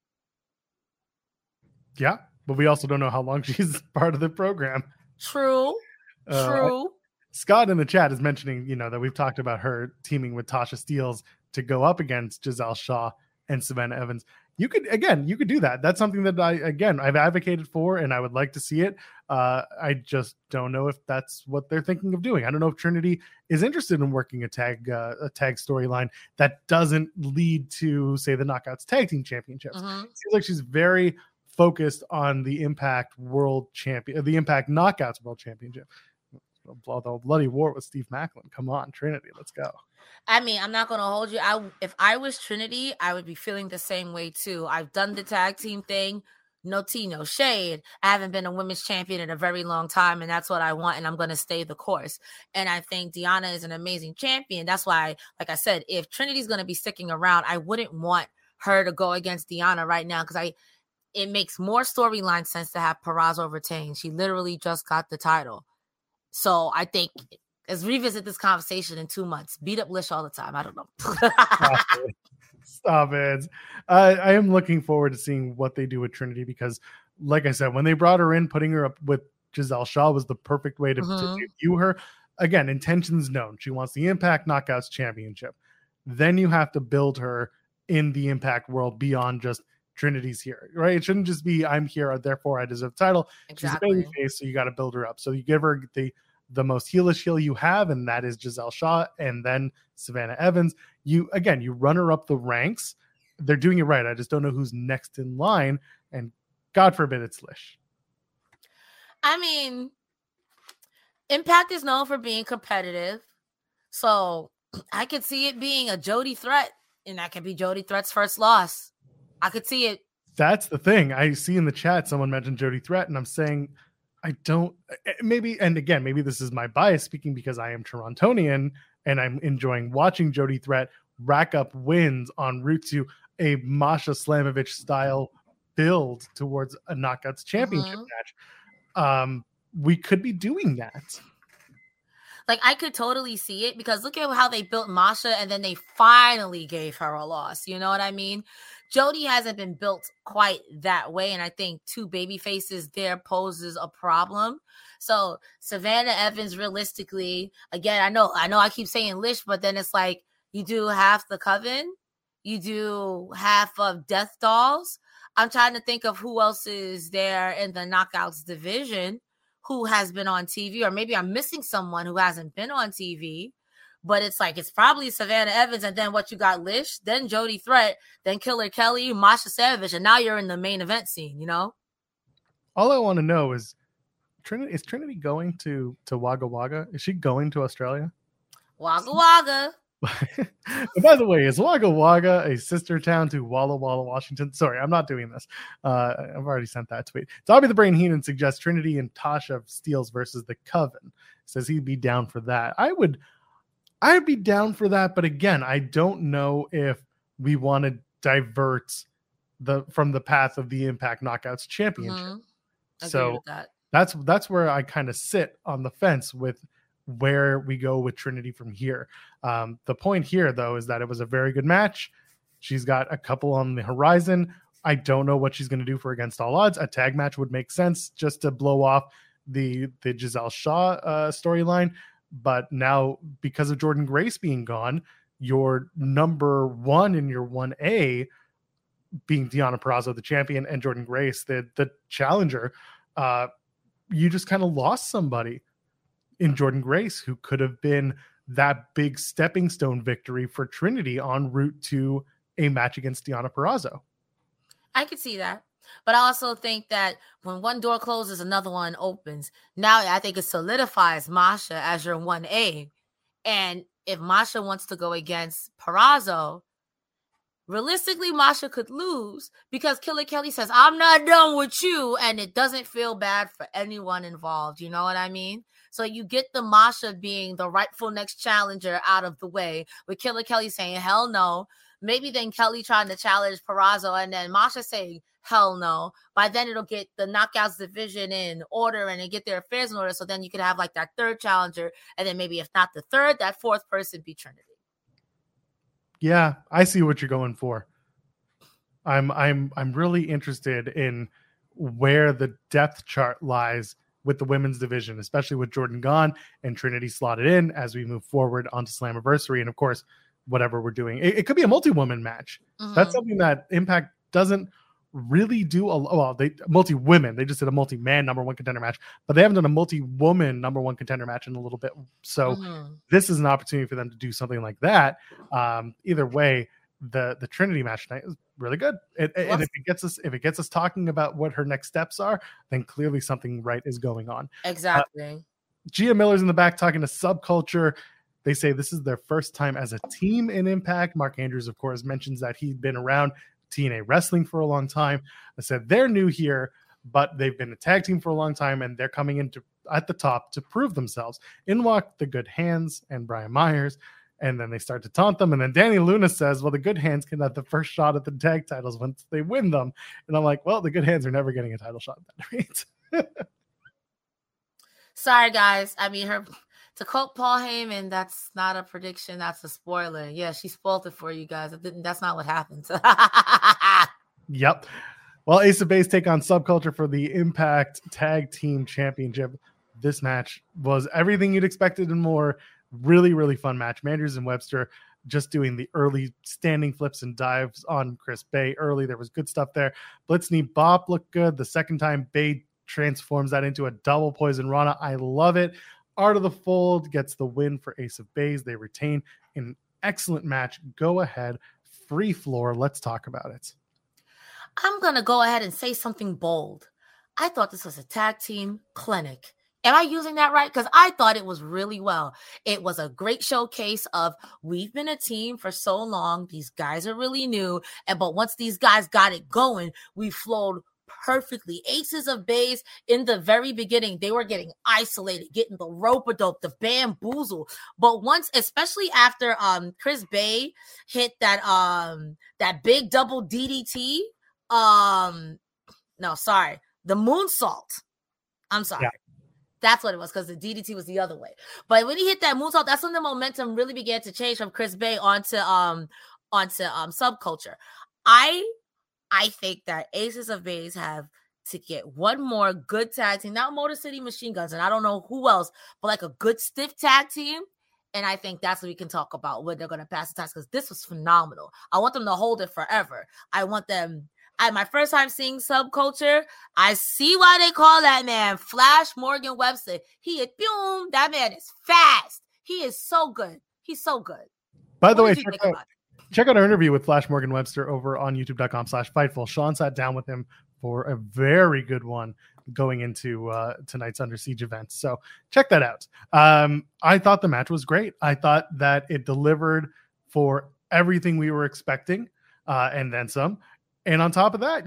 C: Yeah, but we also don't know how long she's part of the program.
D: True.
C: Scott in the chat is mentioning, that we've talked about her teaming with Tasha Steeles to go up against Giselle Shaw and Savannah Evans. You could do that. That's something that I've advocated for, and I would like to see it. I just don't know if that's what they're thinking of doing. I don't know if Trinity is interested in working a tag storyline that doesn't lead to, say, the Knockouts Tag Team Championships. It seems like she's very focused on the Impact World Champion, the Impact Knockouts World Championship. The bloody war with Steve Macklin. Come on, Trinity, let's go.
D: I mean, I'm not going to hold you. If I was Trinity, I would be feeling the same way too. I've done the tag team thing. No tea, no shade. I haven't been a women's champion in a very long time, and that's what I want, and I'm going to stay the course. And I think Deonna is an amazing champion. That's why, like I said, if Trinity's going to be sticking around, I wouldn't want her to go against Deonna right now, because it makes more storyline sense to have Purrazzo retain. She literally just got the title. So I think let's revisit this conversation in 2 months. Beat up Lish all the time. I don't know.
C: Stop it. I am looking forward to seeing what they do with Trinity, because, like I said, when they brought her in, putting her up with Giselle Shaw was the perfect way to debut her. Again, intentions known. She wants the Impact Knockouts Championship. Then you have to build her in the Impact world beyond just Trinity's here, right? It shouldn't just be I'm here, therefore I deserve the title. Exactly. She's a baby face, so you got to build her up. So you give her the most heelish heel you have, and that is Giselle Shaw, and then Savannah Evans. You run her up the ranks. They're doing it right. I just don't know who's next in line, and God forbid it's Lish.
D: I mean, Impact is known for being competitive, so I could see it being a Jody Threat, and that could be Jody Threat's first loss. I could see it. That's
C: the thing. I see in the chat someone mentioned Jody Threat, and I'm saying I don't. Maybe, and again, maybe this is my bias speaking because I am Torontonian and I'm enjoying watching Jody Threat rack up wins en route to a Masha Slamovich style build towards a Knockouts championship match. We could be doing that.
D: Like, I could totally see it because look at how they built Masha and then they finally gave her a loss. You know what I mean? Jody hasn't been built quite that way. And I think two baby faces there poses a problem. So Savannah Evans, realistically, again, I know I keep saying Lish, but then it's like you do half the Coven. You do half of Death Dolls. I'm trying to think of who else is there in the Knockouts division who has been on TV, or maybe I'm missing someone who hasn't been on TV, but it's like, it's probably Savannah Evans, and then what you got, Lish, then Jody Threat, then Killer Kelly, Masha Slamovich, and now you're in the main event scene, you know?
C: All I want to know is Trinity going to Wagga Wagga? Is she going to Australia?
D: Wagga Wagga.
C: By the way, is Wagga Wagga a sister town to Walla Walla, Washington? Sorry, I'm not doing this. I've already sent that tweet. Dobby the Brain Heenan suggests Trinity and Tasha Steelz versus the Coven. Says he'd be down for that. I'd be down for that, but again, I don't know if we want to divert from the path of the Impact Knockouts Championship. So that's where I kind of sit on the fence with where we go with Trinity from here. The point here, though, is that it was a very good match. She's got a couple on the horizon. I don't know what she's going to do for Against All Odds. A tag match would make sense just to blow off the Giselle Shaw storyline. But now, because of Jordynne Grace being gone, your number one in your 1A being Deonna Purrazzo, the champion, and Jordynne Grace, the challenger, you just kind of lost somebody in Jordynne Grace, who could have been that big stepping stone victory for Trinity en route to a match against Deonna Purrazzo.
D: I could see that. But I also think that when one door closes, another one opens. Now I think it solidifies Masha as your 1A. And if Masha wants to go against Purrazzo, realistically, Masha could lose because Killer Kelly says, I'm not done with you. And it doesn't feel bad for anyone involved. You know what I mean? So you get the Masha being the rightful next challenger out of the way, with Killer Kelly saying, hell no. Maybe then Kelly trying to challenge Purrazzo, and then Masha saying, hell no. By then it'll get the Knockouts division in order and get their affairs in order. So then you could have like that third challenger. And then maybe if not the third, that fourth person be Trinity.
C: Yeah, I see what you're going for. I'm really interested in where the depth chart lies with the women's division, especially with Jordynne gone and Trinity slotted in as we move forward onto Slammiversary. And of course, whatever we're doing, it could be a multi-woman match. That's something that Impact doesn't really do. They multi-women. They just did a multi-man number one contender match, but they haven't done a multi-woman number one contender match in a little bit. So this is an opportunity for them to do something like that. Either way, the Trinity match tonight is really good. And if it gets us talking about what her next steps are, then clearly something right is going on.
D: Exactly.
C: Gia Miller's in the back talking to Subculture. They say this is their first time as a team in Impact. Mark Andrews, of course, mentions that he'd been around TNA wrestling for a long time. I said they're new here, but they've been a tag team for a long time, and they're coming into at the top to prove themselves. In walk the Good Hands and Brian Myers. And then they start to taunt them. And then Danny Luna says, well, the Good Hands can have the first shot at the tag titles once they win them. And I'm like, well, the Good Hands are never getting a title shot at that rate.
D: Sorry, guys. I mean, to quote Paul Heyman, that's not a prediction. That's a spoiler. Yeah, she spoiled it for you guys. That's not what happened.
C: Yep. Well, Ace of Base take on Subculture for the Impact Tag Team Championship. This match was everything you'd expected and more. Really, really fun match. Manders and Webster just doing the early standing flips and dives on Chris Bay early. There was good stuff there. Blitzney Bop looked good. The second time Bay transforms that into a double poison Rana. I love it. Art of the Fold gets the win for Ace of Base. They retain an excellent match. Go ahead, free floor. Let's talk about it.
D: I'm going to go ahead and say something bold. I thought this was a tag team clinic. Am I using that right? Because I thought it was really well. It was a great showcase of we've been a team for so long. These guys are really new. But once these guys got it going, we flowed perfectly. Aces of Base in the very beginning, they were getting isolated, getting the rope-a-dope, the bamboozle. But once, especially after Chris Bay hit that big double DDT, the moonsault. I'm sorry. Yeah. That's what it was, because the DDT was the other way. But when he hit that moonsault, that's when the momentum really began to change from Chris Bay onto Subculture. I think that Aces of Base have to get one more good tag team, not Motor City Machine Guns, and I don't know who else, but like a good stiff tag team. And I think that's what we can talk about when they're going to pass the test, because this was phenomenal. I want them to hold it forever. I want them. My first time seeing Subculture, I see why they call that man Flash Morgan Webster. Boom, that man is fast. He is so good. He's so good.
C: By the way, check out our interview with Flash Morgan Webster over on youtube.com/Fightful. Sean sat down with him for a very good one going into tonight's Under Siege event. So check that out. I thought the match was great. I thought that it delivered for everything we were expecting, and then some. And on top of that,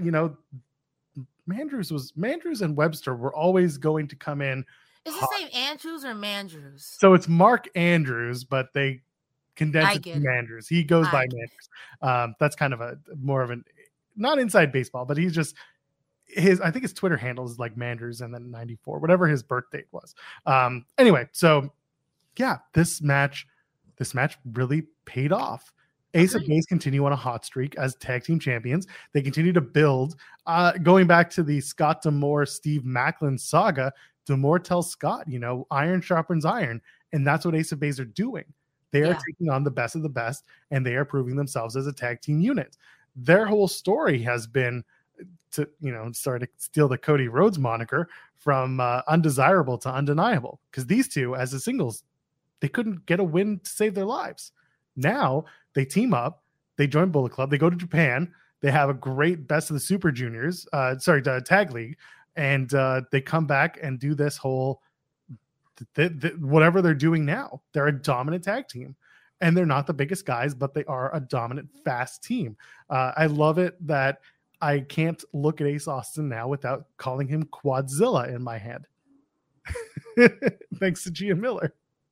C: Mandrews and Webster were always going to come in.
D: Is his name Andrews or Mandrews?
C: So it's Mark Andrews, but they condense it to Mandrews. He goes by Mandrews. That's kind of more of an, not inside baseball, but he's just I think his Twitter handle is like Mandrews and then 94, whatever his birth date was. Anyway, so yeah, this match really paid off. Ace of Base continue on a hot streak as tag team champions. They continue to build. Going back to the Scott D'Amore, Steve Macklin saga, D'Amore tells Scott, iron sharpens iron. And that's what Ace of Base are doing. They are taking on the best of the best, and they are proving themselves as a tag team unit. Their whole story has been to, start to steal the Cody Rhodes moniker from undesirable to undeniable. Because these two, as a singles, they couldn't get a win to save their lives. Now they team up, they join Bullet Club, they go to Japan, they have a great Best of the Super Juniors, tag league, and they come back and do this whole whatever they're doing now. They're a dominant tag team, and they're not the biggest guys, but they are a dominant, fast team. I love it that I can't look at Ace Austin now without calling him Quadzilla in my head. Thanks to Gia Miller.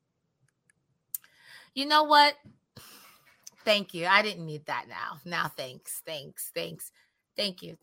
D: You know what? Thank you. I didn't need that now. Now, thanks. Thank you.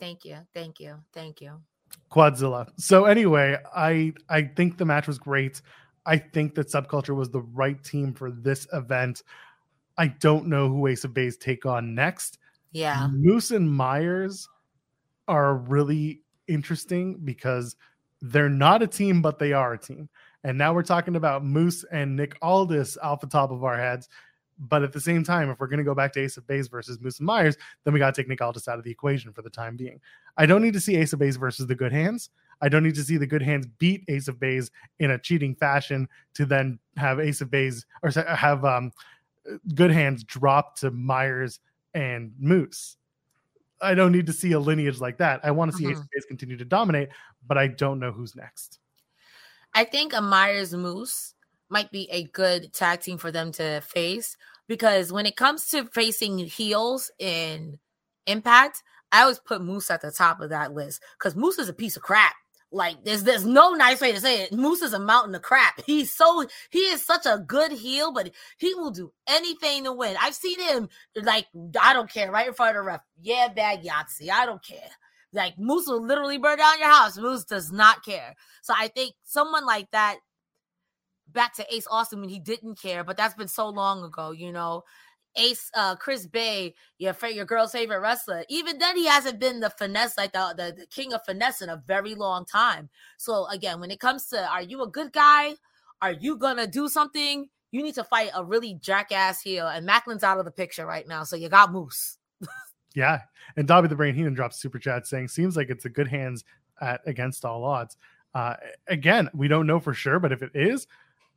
C: Quadzilla. So anyway, I think the match was great. I think that Subculture was the right team for this event. I don't know who Ace of Base take on next.
D: Yeah.
C: Moose and Myers are really interesting because they're not a team, but they are a team. And now we're talking about Moose and Nick Aldis off the top of our heads. But at the same time, if we're going to go back to Ace of Base versus Moose and Myers, then we got to take Nick Aldis out of the equation for the time being. I don't need to see Ace of Base versus the Good Hands. I don't need to see the Good Hands beat Ace of Base in a cheating fashion to then have Ace of Base or have Good Hands drop to Myers and Moose. I don't need to see a lineage like that. I want to see Ace of Base continue to dominate, but I don't know who's next.
D: I think a Myers Moose might be a good tag team for them to face, because when it comes to facing heels in Impact, I always put Moose at the top of that list, because Moose is a piece of crap. Like, there's no nice way to say it. Moose is a mountain of crap. He is such a good heel, but he will do anything to win. I've seen him, like, I don't care, right in front of the ref. Yeah, bad Yahtzee. I don't care. Like, Moose will literally burn down your house. Moose does not care. So I think someone like that, back to Ace Austin when he didn't care, but that's been so long ago, Ace, Chris Bay, your girl's favorite wrestler. Even then, he hasn't been the finesse, like the king of finesse in a very long time. So again, when it comes to, are you a good guy? Are you gonna do something? You need to fight a really jackass heel, and Macklin's out of the picture right now. So you got Moose.
C: Yeah, and Dobby the Brain Heenan drops super chat saying, "Seems like it's a Good Hands against all odds." Again, we don't know for sure, but if it is,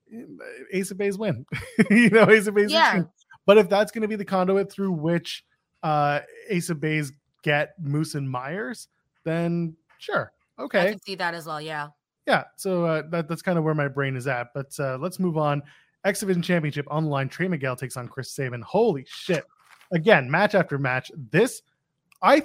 C: Ace of Base win. Ace of Base win. But if that's going to be the conduit through which Ace of Base get Moose and Myers, then sure. Okay.
D: I can see that as well, yeah.
C: Yeah, so that's kind of where my brain is at. But let's move on. X Division Championship on the line. Trey Miguel takes on Chris Sabin. Holy shit. Again, match after match. I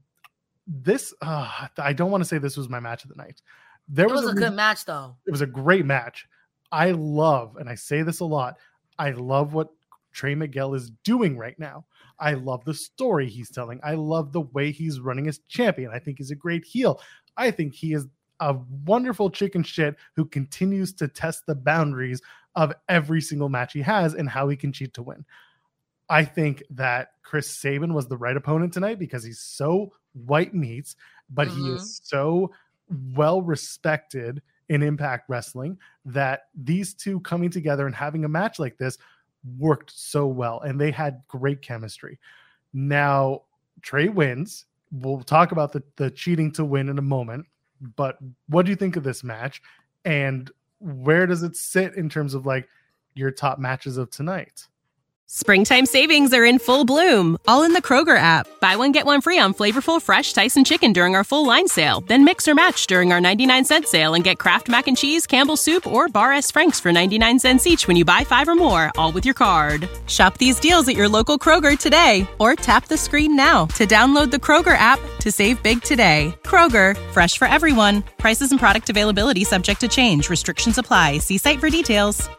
C: don't want to say this was my match of the night.
D: It was a good match, though.
C: It was a great match. I love, and I say this a lot, I love what Trey Miguel is doing right now. I love the story he's telling. I love the way he's running as champion. I think he's a great heel. I think he is a wonderful chicken shit who continues to test the boundaries of every single match he has and how he can cheat to win. I think that Chris Sabin was the right opponent tonight because he's so white meats, but he is so well respected in Impact Wrestling that these two coming together and having a match like this worked so well, and they had great chemistry. Now, Trey wins. We'll talk about the cheating to win in a moment, but what do you think of this match, and where does it sit in terms of like your top matches of tonight?
B: Springtime savings are in full bloom, all in the Kroger app. Buy one, get one free on flavorful fresh Tyson chicken during our full line sale. Then mix or match during our 99-cent sale and get Kraft Mac and Cheese, Campbell's Soup, or Bar S. Frank's for 99 cents each when you buy 5 or more, all with your card. Shop these deals at your local Kroger today, or tap the screen now to download the Kroger app to save big today. Kroger, fresh for everyone. Prices and product availability subject to change. Restrictions apply. See site for details.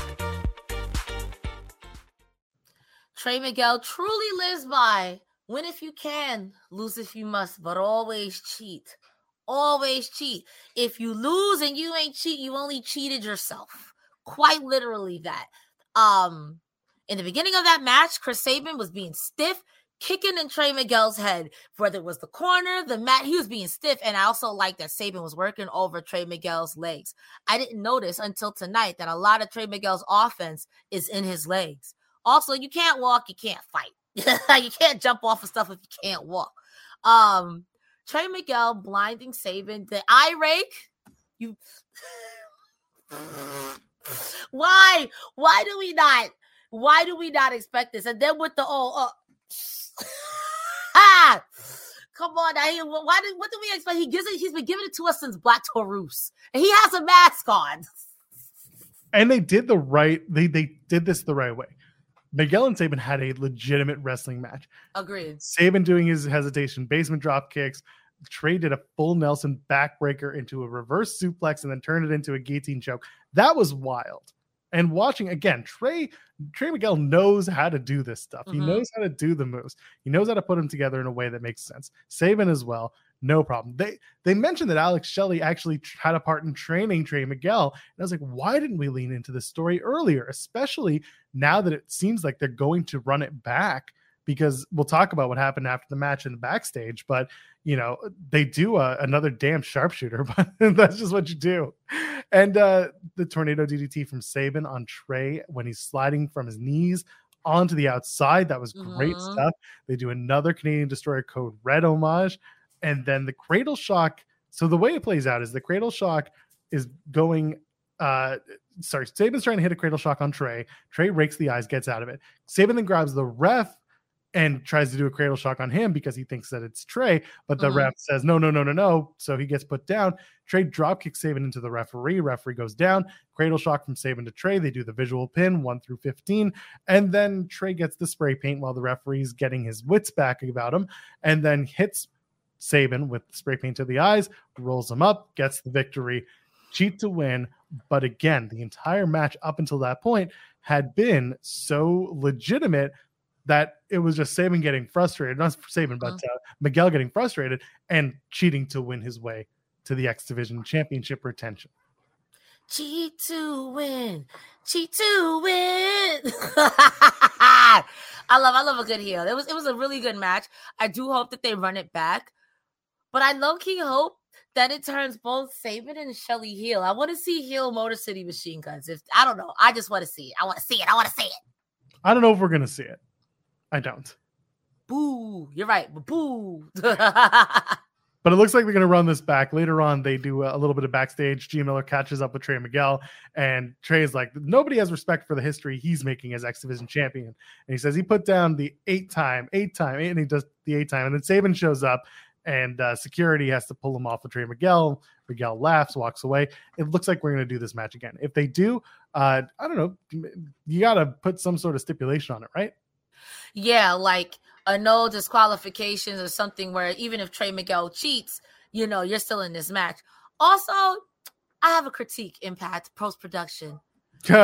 D: Trey Miguel truly lives by win if you can, lose if you must, but always cheat. Always cheat. If you lose and you ain't cheat, you only cheated yourself. Quite literally that. In the beginning of that match, Chris Sabin was being stiff, kicking in Trey Miguel's head, whether it was the corner, the mat, he was being stiff. And I also like that Sabin was working over Trey Miguel's legs. I didn't notice until tonight that a lot of Trey Miguel's offense is in his legs. Also, you can't walk, you can't fight. You can't jump off of stuff if you can't walk. Trey Miguel blinding Sabin, the eye rake. Why do we not expect this? And then with the come on now. What do we expect? He's been giving it to us since Black Taurus, and he has a mask on.
C: And they did they did this the right way. Miguel and Sabin had a legitimate wrestling match.
D: Agreed.
C: Sabin doing his hesitation, basement drop kicks. Trey did a full Nelson backbreaker into a reverse suplex and then turned it into a guillotine choke. That was wild. And watching, again, Trey Miguel knows how to do this stuff. He knows how to do the moves. He knows how to put them together in a way that makes sense. Sabin as well, no problem. They mentioned that Alex Shelley actually had a part in training Trey Miguel. And I was like, why didn't we lean into this story earlier? Especially now that it seems like they're going to run it back, because we'll talk about what happened after the match in the backstage, but they do another damn sharpshooter, but that's just what you do. And the tornado DDT from Sabin on Trey when he's sliding from his knees onto the outside, that was great stuff. They do another Canadian Destroyer Code Red homage, and then the Cradle Shock. So the way it plays out is the Cradle Shock is going Sabin's trying to hit a Cradle Shock on Trey. Trey rakes the eyes, gets out of it. Sabin then grabs the ref and tries to do a Cradle Shock on him because he thinks that it's Trey, but the ref says, no. So he gets put down. Trey drop kicks Sabin into the referee. Referee goes down. Cradle Shock from Sabin to Trey. They do the visual pin 1 through 15. And then Trey gets the spray paint while the referee's getting his wits back about him, and then hits Sabin with the spray paint to the eyes, rolls him up, gets the victory. Cheat to win. But again, the entire match up until that point had been so legitimate that it was just Sabin getting frustrated, not Sabin, but Miguel getting frustrated and cheating to win his way to the X Division Championship retention.
D: Cheat to win. Cheat to win. I love a good heel. It was a really good match. I do hope that they run it back, but I low-key hope that it turns both Sabin and Shelley heel. I want to see heel Motor City Machine Guns. I don't know. I just want to see it. I want to see it.
C: I don't know if we're going to see it. I don't.
D: Boo. You're right. But boo.
C: But it looks like they're going to run this back. Later on, they do a little bit of backstage. Gia Miller catches up with Trey Miguel, and Trey is like, nobody has respect for the history he's making as X Division champion. And he says he put down the eight time, and he does the 8 time. And then Sabin shows up, and security has to pull him off of Trey Miguel. Miguel laughs, walks away. It looks like we're going to do this match again. If they do, I don't know, you got to put some sort of stipulation on it, right?
D: Yeah, like a no disqualifications or something where even if Trey Miguel cheats, you're still in this match. Also, I have a critique, Impact, post-production. This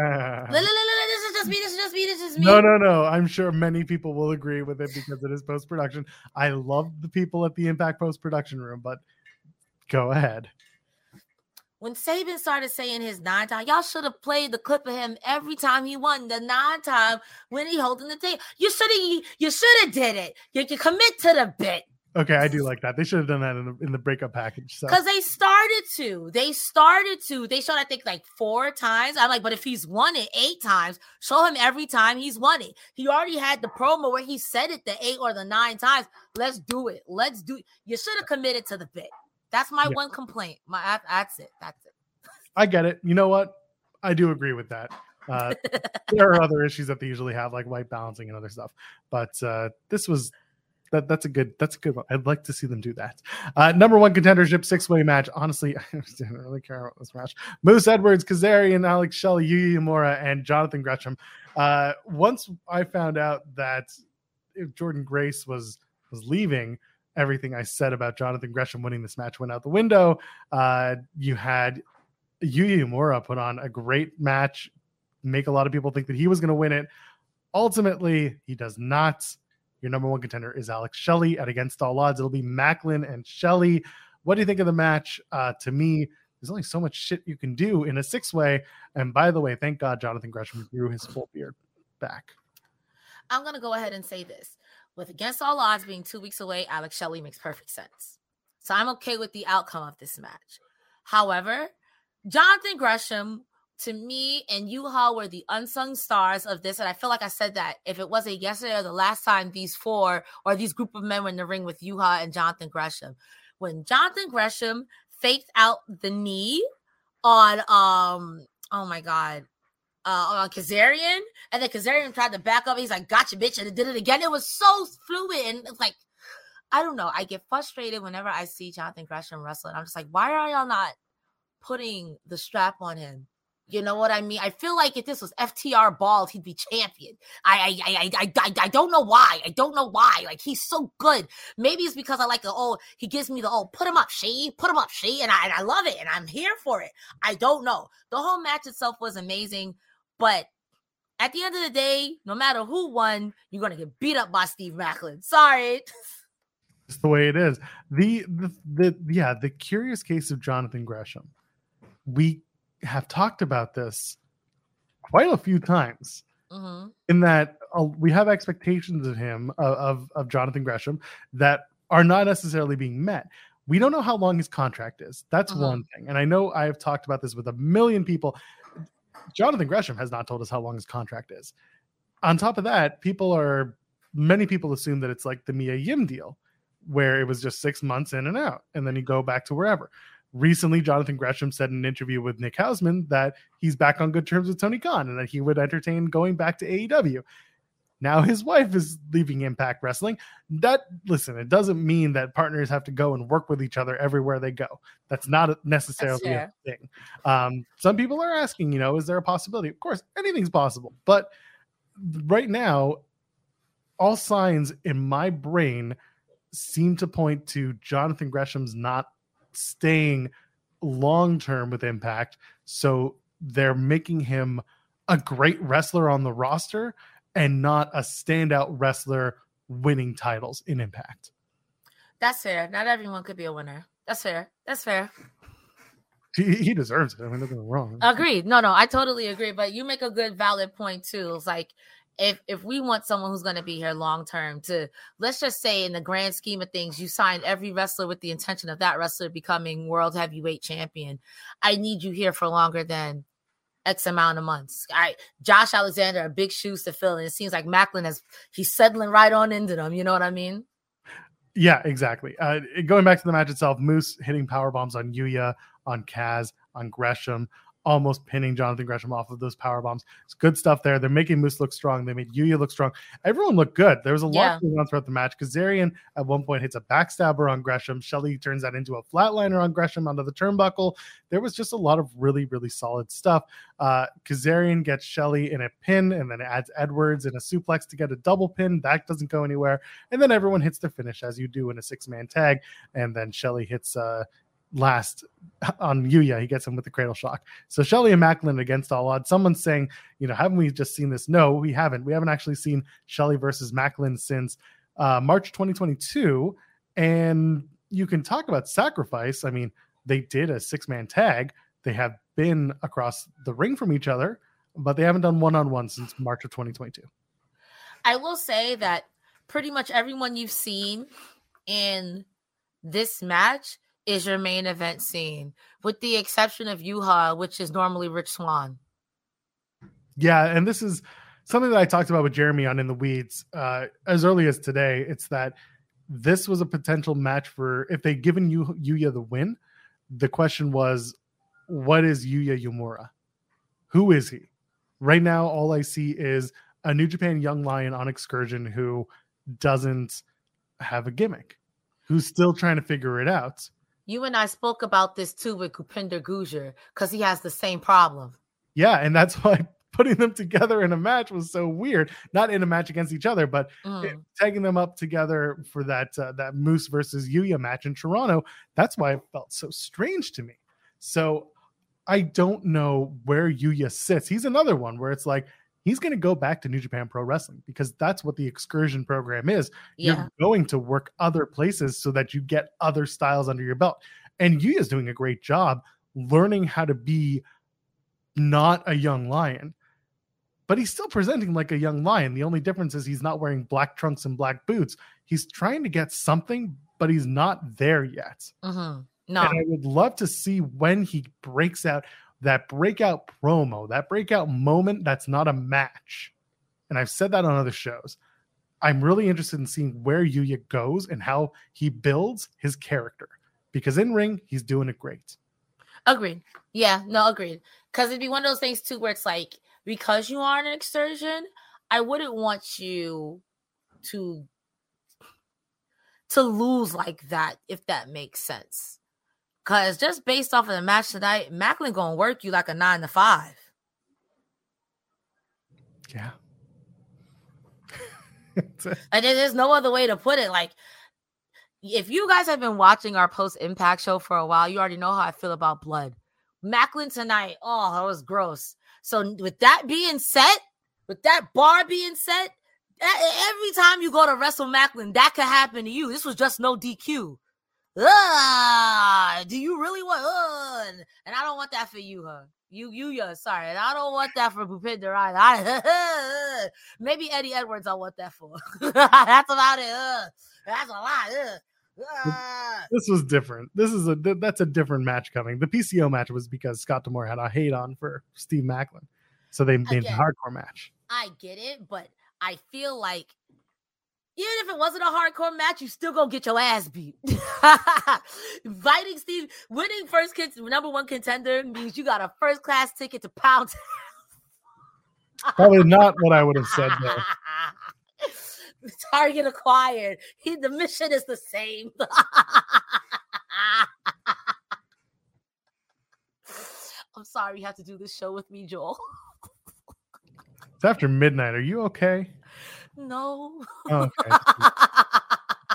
D: is just me.
C: No. I'm sure many people will agree with it because it is post-production. I love the people at the Impact post-production room, but go ahead.
D: When Sabin started saying his 9 time, y'all should have played the clip of him every time he won the 9 time when he holding the tape. You should have did it. You can commit to the bit.
C: Okay, I do like that. They should have done that in the breakup package.
D: Because they started to. They showed, I think, like 4 times. I'm like, but if he's won it 8 times, show him every time he's won it. He already had the promo where he said it the 8 or the 9 times. Let's do it. You should have committed to the bit. That's my one complaint. That's it.
C: I get it. You know what? I do agree with that. There are other issues that they usually have, like white balancing and other stuff. But this was that's a good one. I'd like to see them do that. Number 1 contendership 6-way match. Honestly, I didn't really care about this match. Moose Edwards, Kazarian, Alex Shelley, Yuya Uemura, and Jonathan Gresham. Once I found out that if Jordan Grace was leaving, everything I said about Jonathan Gresham winning this match went out the window. You had Yuya Uemura put on a great match, make a lot of people think that he was going to win it. Ultimately, he does not. Your number 1 contender is Alex Shelley at Against All Odds. It'll be Macklin and Shelley. What do you think of the match? To me, there's only so much shit you can do in a 6-way. And by the way, thank God Jonathan Gresham grew his full beard back.
D: I'm going to go ahead and say this. With Against All Odds being 2 weeks away, Alex Shelley makes perfect sense. So I'm okay with the outcome of this match. However, Jonathan Gresham, to me, and Yuha were the unsung stars of this. And I feel like I said that if it wasn't yesterday or the last time these 4 or these group of men were in the ring with Yuha and Jonathan Gresham. When Jonathan Gresham faked out the knee on, on Kazarian, and then Kazarian tried to back up. He's like, gotcha, bitch, and it did it again. It was so fluid, and it's like, I don't know. I get frustrated whenever I see Jonathan Gresham wrestling. I'm just like, why are y'all not putting the strap on him? You know what I mean? I feel like if this was FTR bald, he'd be champion. I don't know why. I don't know why. Like, he's so good. Maybe it's because I like he gives me the put him up, she, and I love it, and I'm here for it. I don't know. The whole match itself was amazing, but at the end of the day, no matter who won, you're gonna get beat up by Steve Macklin. Sorry.
C: It's the way it is. The curious case of Jonathan Gresham. We have talked about this quite a few times, in that we have expectations of him, of Jonathan Gresham, that are not necessarily being met. We don't know how long his contract is. That's one thing. And I know I have talked about this with a million people. Jonathan Gresham has not told us how long his contract is. On top of that, many people assume that it's like the Mia Yim deal, where it was just 6 months in and out, and then you go back to wherever. Recently, Jonathan Gresham said in an interview with Nick Hausman that he's back on good terms with Tony Khan and that he would entertain going back to AEW. Now his wife is leaving Impact Wrestling. It doesn't mean that partners have to go and work with each other everywhere they go. That's not necessarily a thing. Some people are asking, is there a possibility? Of course, anything's possible. But right now, all signs in my brain seem to point to Jonathan Gresham's not staying long-term with Impact. So they're making him a great wrestler on the roster and not a standout wrestler winning titles in Impact.
D: That's fair. Not everyone could be a winner. That's fair.
C: He deserves it. I mean, nothing wrong.
D: Agreed. No, I totally agree. But you make a good, valid point too. It's like, if we want someone who's going to be here long term, to, let's just say, in the grand scheme of things, you signed every wrestler with the intention of that wrestler becoming world heavyweight champion. I need you here for longer than X amount of months. Josh Alexander, big shoes to fill, and it seems like Macklin he's settling right on into them. You know what I mean?
C: Yeah, exactly. Going back to the match itself, Moose hitting power bombs on Yuya, on Kaz, on Gresham, almost pinning Jonathan Gresham off of those power bombs. It's good stuff there. They're making Moose look strong. They made Yuya look strong. Everyone looked good. There was a lot going on throughout the match. Kazarian at one point hits a backstabber on Gresham. Shelly turns that into a flatliner on Gresham onto the turnbuckle. There was just a lot of really, really solid stuff. Kazarian gets Shelly in a pin and then adds Edwards in a suplex to get a double pin. That doesn't go anywhere. And then everyone hits their finish as you do in a 6-man tag. And then Shelly hits last on Yuya. He gets him with the cradle shock. So Shelly and Macklin against all odds. Someone's saying, haven't we just seen this? No, we haven't. We haven't actually seen Shelly versus Macklin since March 2022. And you can talk about sacrifice. I mean, they did a 6-man tag. They have been across the ring from each other, but they haven't done one-on-one since March of 2022.
D: I will say that pretty much everyone you've seen in this match is your main event scene, with the exception of Yuha, which is normally Rich Swann.
C: Yeah, and this is something that I talked about with Jeremy on In the Weeds as early as today. It's that this was a potential match for, if they'd given Yuya the win, the question was, what is Yuya Uemura? Who is he? Right now, all I see is a New Japan Young Lion on excursion who doesn't have a gimmick, who's still trying to figure it out.
D: You and I spoke about this too with Kupinder Gujar because he has the same problem.
C: Yeah, and that's why putting them together in a match was so weird. Not in a match against each other, but tagging them up together for that Moose versus Yuya match in Toronto. That's why it felt so strange to me. So I don't know where Yuya sits. He's another one where it's like, he's going to go back to New Japan Pro Wrestling because that's what the excursion program is. Yeah. You're going to work other places so that you get other styles under your belt. And Yuya's doing a great job learning how to be not a young lion, but he's still presenting like a young lion. The only difference is he's not wearing black trunks and black boots. He's trying to get something, but he's not there yet.
D: No.
C: And I would love to see when he breaks out that breakout promo, that breakout moment that's not a match. And I've said that on other shows. I'm really interested in seeing where Yuya goes and how he builds his character. Because in ring, he's doing it great.
D: Agreed. Yeah, no, agreed. Because it'd be one of those things, too, where it's like, because you are an excursion, I wouldn't want you to lose like that, if that makes sense. Because just based off of the match tonight, Macklin going to work you like a 9 to 5.
C: Yeah.
D: And there's no other way to put it. Like, if you guys have been watching our post-Impact show for a while, you already know how I feel about blood. Macklin tonight, oh, that was gross. So with that being said, with that bar being set, every time you go to wrestle Macklin, that could happen to you. This was just no DQ. Do you really want? And I don't want that for you, huh? You, sorry. And I don't want that for Bhupinder either. Maybe Eddie Edwards I want that for. That's about it. That's a lot.
C: This was different. That's a different match coming. The PCO match was because Scott D'Amore had a hate on for Steve Macklin. So they made a hardcore match.
D: I get it, but I feel like even if it wasn't a hardcore match, you still gonna get your ass beat. Inviting Steve, winning number one contender means you got a first class ticket to Pound.
C: Probably not what I would have said though.
D: Target acquired. The mission is the same. I'm sorry you have to do this show with me, Joel.
C: It's after midnight. Are you okay?
D: No.
C: Oh, okay. I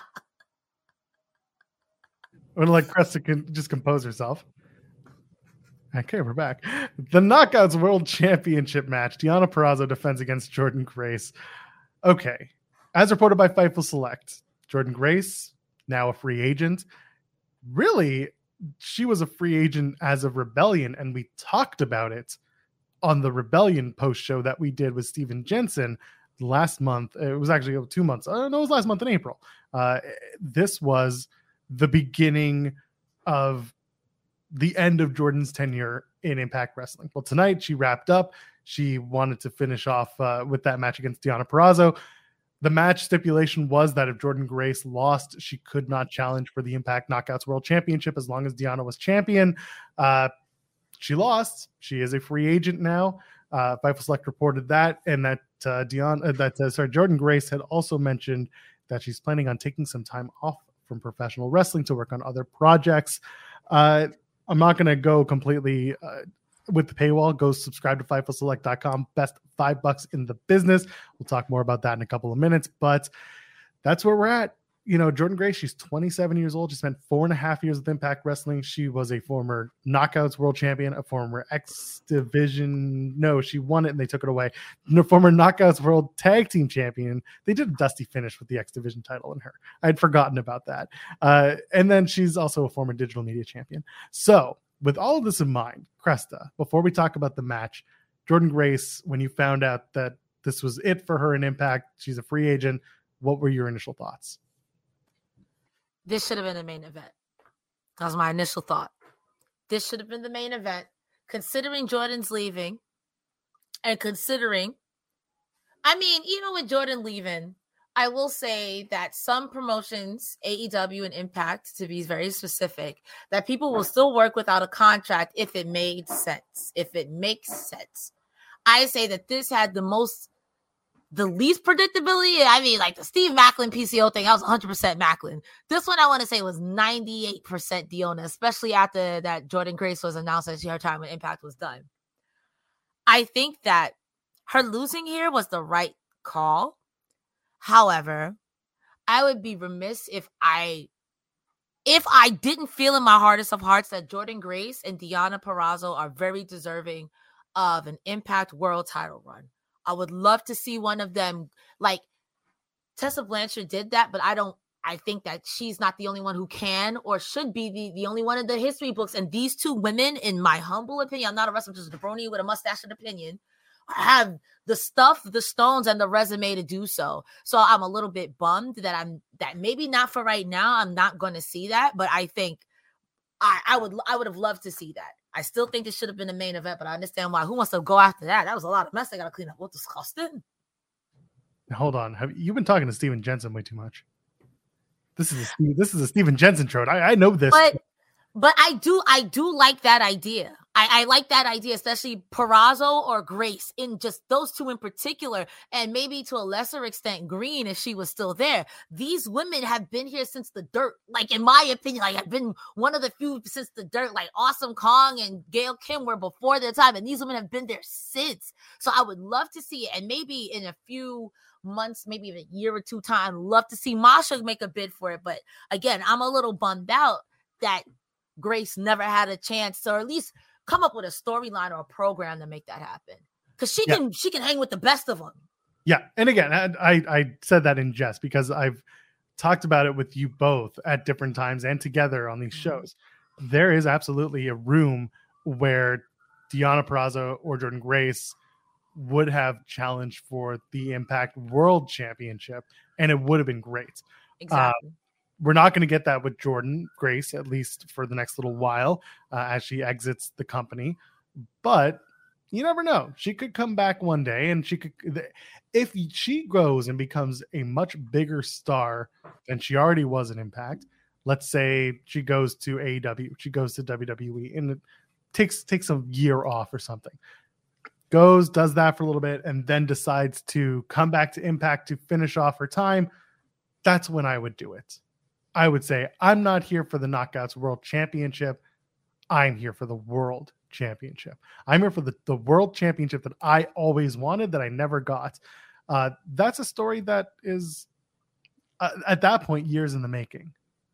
C: would like Cresta can just compose herself. Okay, we're back. The Knockouts World Championship match. Deonna Purrazzo defends against Jordynne Grace. Okay. As reported by Fightful Select, Jordynne Grace, now a free agent. Really, she was a free agent as of Rebellion, and we talked about it on the Rebellion post show that we did with Steven Jensen last month. It was actually 2 months. No, it was last month in April. This was the beginning of the end of Jordynne's tenure in Impact Wrestling. Well, tonight she wrapped up. She wanted to finish off with that match against Deonna Purrazzo. The match stipulation was that if Jordynne Grace lost, she could not challenge for the Impact Knockouts World Championship as long as Deonna was champion. She lost. She is a free agent now. Fightful Select reported that, and that Jordynne Grace had also mentioned that she's planning on taking some time off from professional wrestling to work on other projects. I'm not going to go completely with the paywall. Go subscribe to FightfulSelect.com. Best $5 in the business. We'll talk more about that in a couple of minutes, but that's where we're at. You know, Jordynne Grace, she's 27 years old. She spent 4.5 years with Impact Wrestling. She was a former Knockouts World Champion, a former X Division. No, she won it and they took it away. No, former Knockouts World Tag Team Champion. They did a dusty finish with the X Division title in her. I'd forgotten about that. And then she's also a former Digital Media Champion. So with all of this in mind, Cresta, before we talk about the match, Jordynne Grace, when you found out that this was it for her in Impact, she's a free agent, what were your initial thoughts?
D: This should have been the main event. That was my initial thought. This should have been the main event. Considering Jordynne's leaving and considering, even with Jordynne leaving, I will say that some promotions, AEW and Impact, to be very specific, that people will still work without a contract if it made sense, if it makes sense. I say that this had the least predictability. Like the Steve Macklin PCO thing, that was 100% Macklin. This one I want to say was 98% Deonna, especially after that Jordynne Grace was announced that her time with Impact was done. I think that her losing here was the right call. However, I would be remiss if I didn't feel in my hardest of hearts that Jordynne Grace and Deonna Purrazzo are very deserving of an Impact World title run. I would love to see one of them. Like Tessa Blanchard did that, but I think that she's not the only one who can or should be the only one in the history books. And these two women, in my humble opinion, I'm not a wrestler, just a brony with a mustache and opinion, have the stuff, the stones, and the resume to do so. So I'm a little bit bummed that maybe not for right now. I'm not going to see that, but I think I would have loved to see that. I still think this should have been the main event, but I understand why. Who wants to go after that? That was a lot of mess I got to clean up. What disgusting.
C: Hold on. Have you been talking to Steven Jensen way too much? This is a Steven Jensen trope. I know this.
D: But I do like that idea. I like that idea, especially Purrazzo or Grace, in just those two in particular, and maybe to a lesser extent Green if she was still there. These women have been here since the dirt. Like, in my opinion, I've been one of the few since the dirt. Like Awesome Kong and Gail Kim were before their time, and these women have been there since. So I would love to see it, and maybe in a few months, maybe in a year or two time, love to see Masha make a bid for it. But again, I'm a little bummed out that Grace never had a chance, or at least come up with a storyline or a program to make that happen. Because she can hang with the best of them. Yeah.
C: And again, I said that in jest because I've talked about it with you both at different times and together on these shows. There is absolutely a room where Deonna Purrazzo or Jordynne Grace would have challenged for the Impact World Championship, and it would have been great.
D: Exactly.
C: We're not going to get that with Jordynne Grace, at least for the next little while, as she exits the company. But you never know. She could come back one day, and she could, if she grows and becomes a much bigger star than she already was in Impact. Let's say she goes to AEW, she goes to WWE, and it takes a year off or something. Does that for a little bit, and then decides to come back to Impact to finish off her time. That's when I would do it. I would say, I'm not here for the Knockouts World Championship. I'm here for the World Championship. I'm here for the World Championship that I always wanted, that I never got. That's a story that is, at that point, years in the making.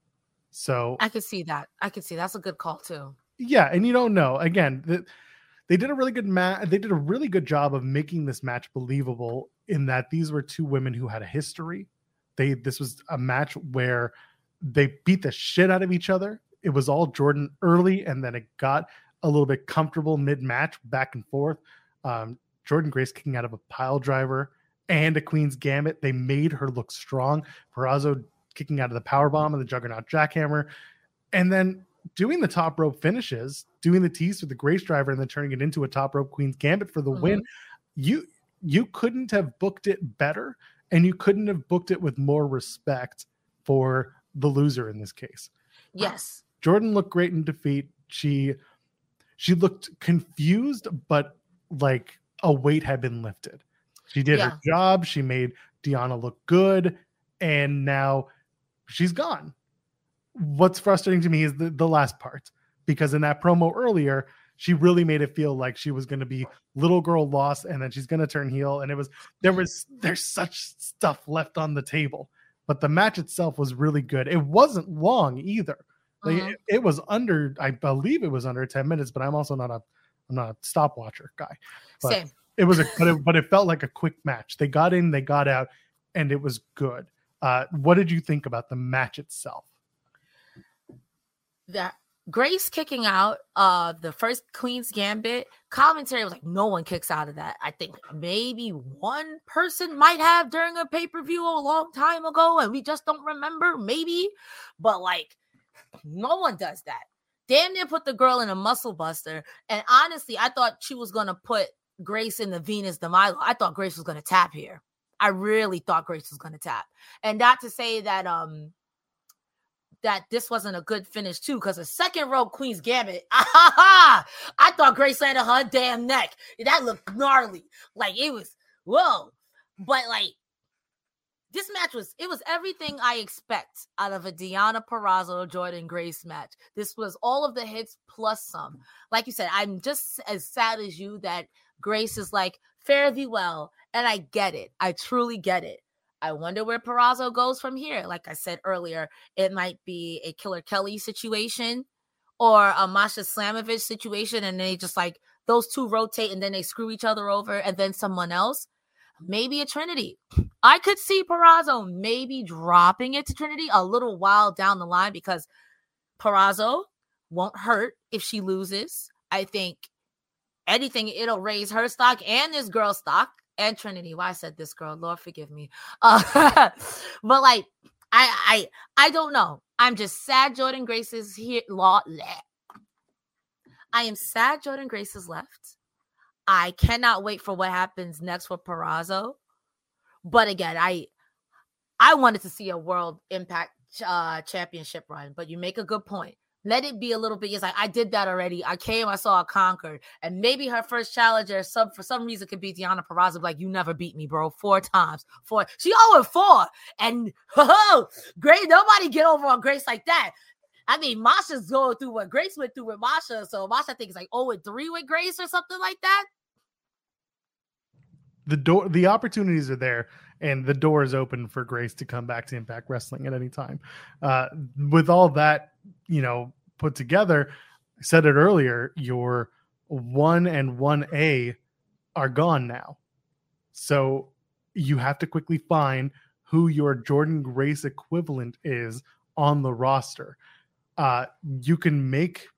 C: So
D: I could see that. That's a good call too.
C: Yeah, and you don't know. Again, they did a really good They did a really good job of making this match believable, in that these were two women who had a history. This was a match where they beat the shit out of each other. It was all Jordynne early, and then it got a little bit comfortable mid-match, back and forth. Jordynne Grace kicking out of a pile driver and a Queen's Gambit. They made her look strong. Purrazzo kicking out of the powerbomb and the Juggernaut Jackhammer. And then doing the top rope finishes, doing the tease with the Grace driver, and then turning it into a top rope Queen's Gambit for the win. You couldn't have booked it better. and you couldn't have booked it with more respect for the loser in this case.
D: Yes.
C: Jordan looked great in defeat. She looked confused, but like a weight had been lifted. She did her job. She made Deonna look good, and now she's gone. What's frustrating to me is the last part, because in that promo earlier, she really made it feel like she was going to be little girl lost, and then she's going to turn heel. And there's such stuff left on the table, but the match itself was really good. It wasn't long either. Like, it was under, I believe it was under 10 minutes, but I'm also not a stopwatcher guy. But
D: Same.
C: It was but it felt like a quick match. They got in, they got out, and it was good. What did you think about the match itself?
D: That Grace kicking out the first Queen's Gambit commentary was like, no one kicks out of that. I think maybe one person might have during a pay-per-view a long time ago, and we just don't remember, maybe. But like, no one does that. Damn near put the girl in a muscle buster. And honestly, I thought she was going to put Grace in the Venus de Milo. I thought Grace was going to tap here. I really thought Grace was going to tap. And not to say that that this wasn't a good finish too, because a second row Queen's Gambit, I thought Grace landed her damn neck. That looked gnarly. Like, it was, whoa. But like, this match was everything I expect out of a Deonna Purrazzo Jordynne Grace match. This was all of the hits plus some. Like you said, I'm just as sad as you that Grace is like, fare thee well. And I get it. I truly get it. I wonder where Purrazzo goes from here. Like I said earlier, it might be a Killer Kelly situation or a Masha Slamovich situation, and they just like, those two rotate and then they screw each other over, and then someone else. Maybe a Trinity. I could see Purrazzo maybe dropping it to Trinity a little while down the line, because Purrazzo won't hurt if she loses. I think anything, it'll raise her stock and this girl's stock, and Trinity. Why I said this girl, Lord forgive me. But like, I don't know. I'm just sad Jordynne Grace is here. I am sad Jordynne Grace is left. I cannot wait for what happens next for Purrazzo. But again, I wanted to see a World Impact Championship run, but you make a good point. Let it be a little bit. It's like, I did that already. I came, I saw, I conquered. And maybe her first challenger, for some reason, could be Deonna Purrazzo. Like, you never beat me, bro. 4 times. 4. She 0-4. And, great. Nobody get over on Grace like that. I mean, Masha's going through what Grace went through with Masha. So Masha, I think, is like 0-3 with Grace or something like that.
C: The opportunities are there, and the door is open for Grace to come back to Impact Wrestling at any time. With all that, put together, I said it earlier, your 1 and 1A are gone now. So you have to quickly find who your Jordynne Grace equivalent is on the roster. It's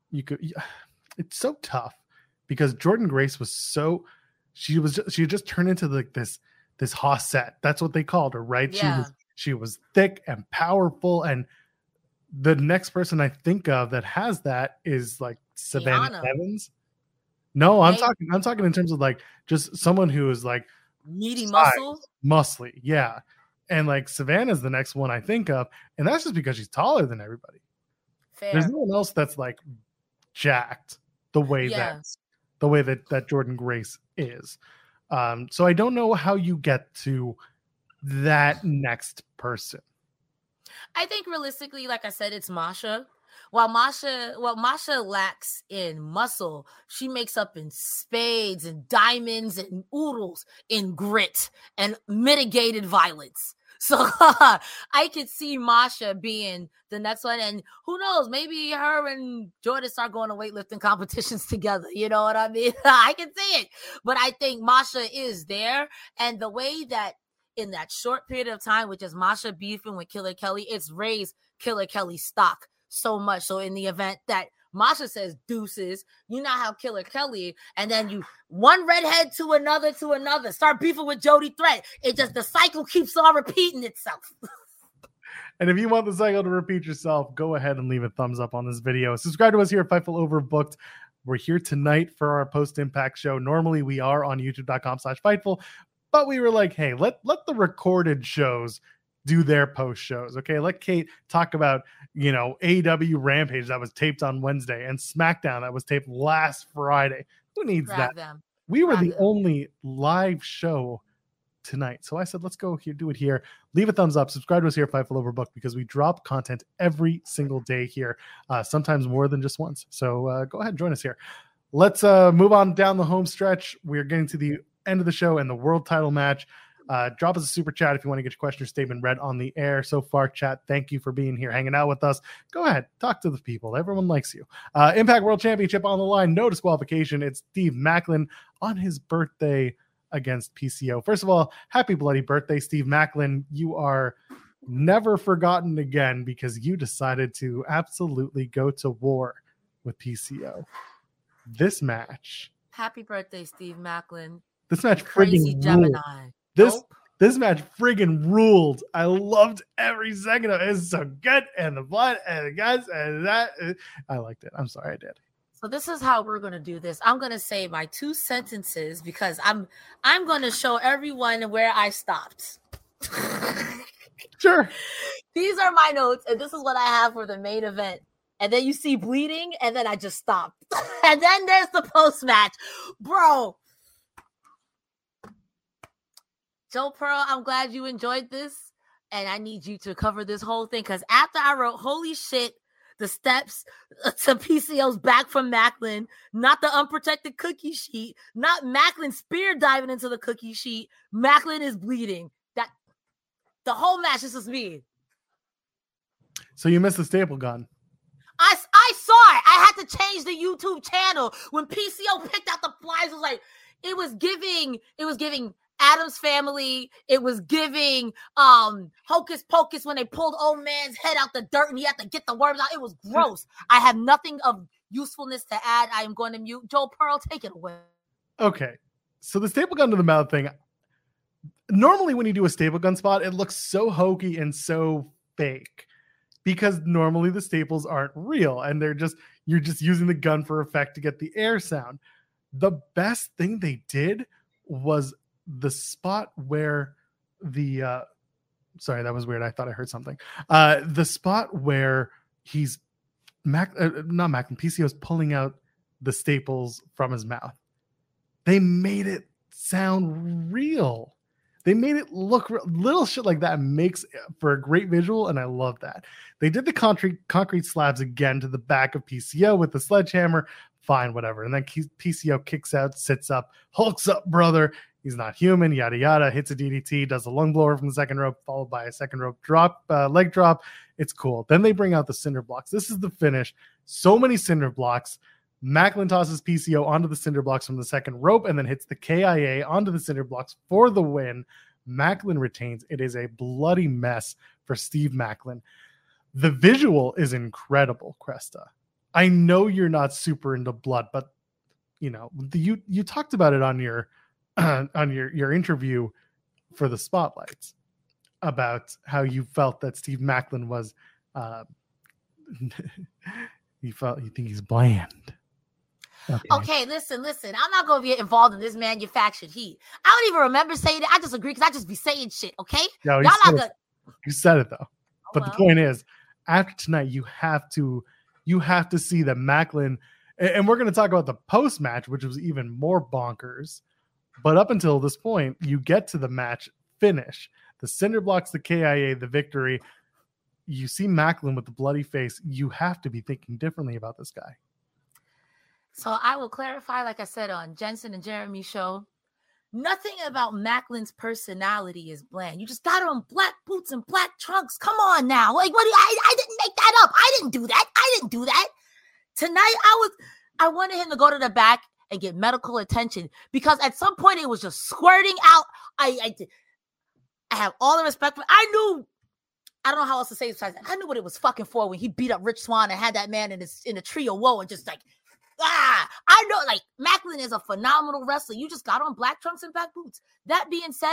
C: so tough, because Jordynne Grace was so, she just turned into like this Hossette. That's what they called her, right?
D: Yeah.
C: She was thick and powerful, and the next person I think of that has that is like Savannah Evans. No, I'm talking in terms of like just someone who is like
D: meaty
C: muscly, yeah. And like Savannah's the next one I think of, and that's just because she's taller than everybody.
D: Fair.
C: There's no one else that's like jacked the way that Jordynne Grace is. So I don't know how you get to that next person.
D: I think realistically, like I said, it's Masha. While Masha lacks in muscle, she makes up in spades and diamonds and oodles in grit and mitigated violence. So I could see Masha being the next one. And who knows, maybe her and Jordan start going to weightlifting competitions together. You know what I mean? I can see it. But I think Masha is there. And the way that in that short period of time, which is Masha beefing with Killer Kelly, it's raised Killer Kelly's stock so much. So in the event that Masha says deuces, you now have Killer Kelly, and then you one redhead to another, start beefing with Jody Threat. The cycle keeps on repeating itself.
C: And if you want the cycle to repeat yourself, go ahead and leave a thumbs up on this video. Subscribe to us here at Fightful Overbooked. We're here tonight for our post-Impact show. Normally we are on youtube.com/Fightful, But we were like, hey, let the recorded shows do their post shows. Okay. Let Kate talk about, AEW Rampage that was taped on Wednesday and SmackDown that was taped last Friday. Who needs that? We were the only live show tonight. So I said, let's go here, do it here. Leave a thumbs up, subscribe to us here at Fightful Overbooked, because we drop content every single day here, sometimes more than just once. So go ahead and join us here. Let's move on down the home stretch. We're getting to the end of the show and the world title match. Drop us a super chat if you want to get your question or statement read on the air. So far, chat, thank you for being here, hanging out with us. Go ahead, talk to the people. Everyone likes you. Impact World Championship on the line, no disqualification. It's Steve Maclin on his birthday against PCO. First of all, happy bloody birthday, Steve Maclin. You are never forgotten again, because you decided to absolutely go to war with PCO. This match.
D: Happy birthday, Steve Maclin.
C: This match friggin' Gemini. This match friggin' ruled. I loved every second of it. It's so good, and the blood and the guts and that. I liked it. I'm sorry, I did.
D: So this is how we're going to do this. I'm going to say my 2 sentences, because I'm going to show everyone where I stopped.
C: Sure.
D: These are my notes, and this is what I have for the main event. And then you see bleeding, and then I just stopped. And then there's the post-match. Bro. Joe Pearl, I'm glad you enjoyed this. And I need you to cover this whole thing, because after I wrote, holy shit, the steps to PCO's back from Maclin, not the unprotected cookie sheet, not Maclin spear diving into the cookie sheet. Maclin is bleeding. That the whole match, this is me.
C: So you missed the staple gun.
D: I saw it. I had to change the YouTube channel when PCO picked out the flies. It was giving Addams Family. It was giving Hocus Pocus when they pulled old man's head out the dirt and he had to get the worms out. It was gross. I have nothing of usefulness to add. I am going to mute. Joe Pearl, take it away.
C: Okay. So the staple gun to the mouth thing, normally when you do a staple gun spot, it looks so hokey and so fake, because normally the staples aren't real and you're just using the gun for effect to get the air sound. The best thing they did was the spot where the sorry, that was weird. I thought I heard something. The spot where he's PCO's pulling out the staples from his mouth. They made it sound real. They made it look real. Little shit like that makes for a great visual, and I love that. They did the concrete slabs again to the back of PCO with the sledgehammer. Fine, whatever. And then PCO kicks out, sits up, hulks up, brother. He's not human, yada, yada, hits a DDT, does a lung blower from the second rope, followed by a second rope drop, leg drop. It's cool. Then they bring out the cinder blocks. This is the finish. So many cinder blocks. Maclin tosses PCO onto the cinder blocks from the second rope and then hits the KIA onto the cinder blocks for the win. Maclin retains. It is a bloody mess for Steve Maclin. The visual is incredible, Cresta. I know you're not super into blood, but you talked about it on your interview for the Spotlights about how you felt that Steve Maclin was you think he's bland.
D: Okay, listen. I'm not going to get involved in this manufactured heat. I don't even remember saying it. I just agree because I just be saying shit, okay?
C: No, you said it though. But the point is, after tonight, you have to see that Maclin, and we're going to talk about the post match, which was even more bonkers. But up until this point, you get to the match finish. The cinder blocks, the KIA, the victory. You see Maclin with the bloody face. You have to be thinking differently about this guy.
D: So I will clarify, like I said on Jensen and Jeremy's show, nothing about Macklin's personality is bland. You just got on black boots and black trunks. Come on now. Like, I didn't make that up. I didn't do that. Tonight, I wanted him to go to the back and get medical attention, because at some point it was just squirting out. I have all the respect for. I don't know how else to say it besides that. I knew what it was fucking for when he beat up Rich Swann and had that man in a tree of woe and just like, I know, like, Maclin is a phenomenal wrestler. You just got on black trunks and black boots. That being said,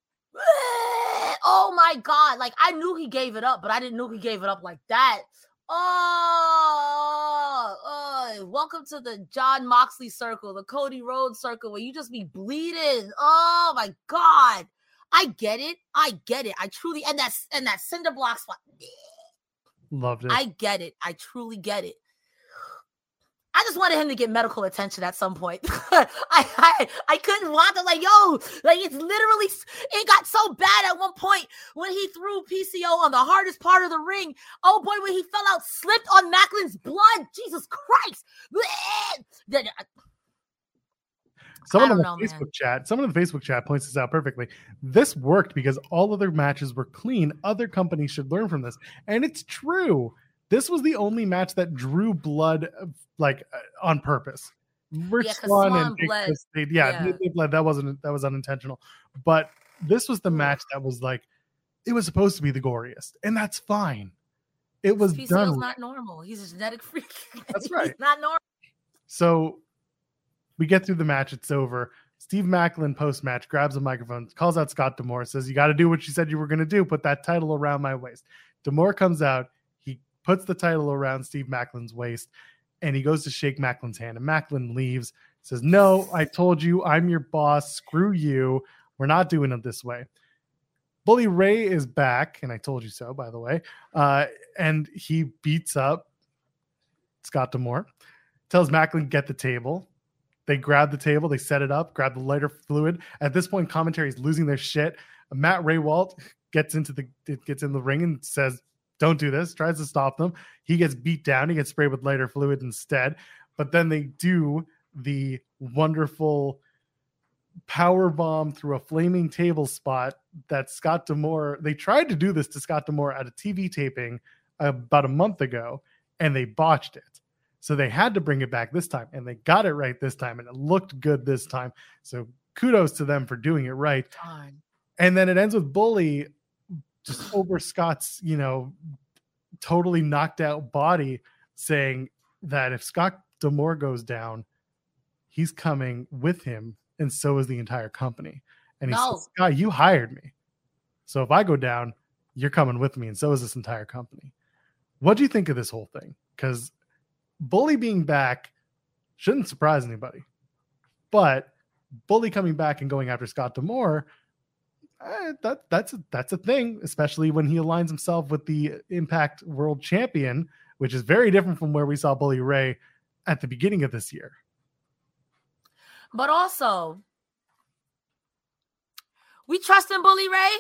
D: oh my God, like, I knew he gave it up, but I didn't know he gave it up like that. Welcome to the John Moxley circle, the Cody Rhodes circle, where you just be bleeding. Oh my God. I get it. I truly, and that cinder block spot.
C: Loved it.
D: I get it. I truly get it. I just wanted him to get medical attention at some point. I couldn't want to, like, yo, like, it's literally, it got so bad at one point when he threw PCO on the hardest part of the ring. Oh boy, when he fell out, slipped on Maclin's blood. Jesus Christ.
C: Someone in the Facebook chat points this out perfectly. This worked because all other matches were clean. Other companies should learn from this. And it's true. This was the only match that drew blood, like, on purpose. Rich Swann and bled. They bled. That was unintentional. But this was the match that was like, it was supposed to be the goriest, and that's fine. It was
D: PCO's
C: done.
D: Not normal. He's a genetic freak.
C: That's right.
D: He's not normal.
C: So we get through the match. It's over. Steve Maclin post-match grabs a microphone, calls out Scott D'Amore, says, "You got to do what you said you were going to do. Put that title around my waist." D'Amore comes out. He puts the title around Steve Maclin's waist, and he goes to shake Maclin's hand. And Maclin leaves, says, "No, I told you, I'm your boss. Screw you. We're not doing it this way." Bully Ray is back, and I told you so, by the way. And he beats up Scott D'Amore, tells Maclin, "Get the table." They grab the table, they set it up, grab the lighter fluid. At this point, commentary is losing their shit. Matt Raywalt gets in the ring and says, "Don't do this," tries to stop them. He gets beat down. He gets sprayed with lighter fluid instead. But then they do the wonderful power bomb through a flaming table spot that Scott D'Amore, they tried to do this to Scott D'Amore at a TV taping about a month ago, and they botched it. So they had to bring it back this time, and they got it right this time, and it looked good this time. So kudos to them for doing it right. And then it ends with Bully just over Scott's, totally knocked out body, saying that if Scott D'Amore goes down, he's coming with him, and so is the entire company. And he says, "Scott, you hired me. So if I go down, you're coming with me, and so is this entire company." What do you think of this whole thing? Because Bully being back shouldn't surprise anybody. But Bully coming back and going after Scott D'Amore, that's a thing, especially when he aligns himself with the Impact World Champion, which is very different from where we saw Bully Ray at the beginning of this year.
D: But also, we trust in Bully Ray.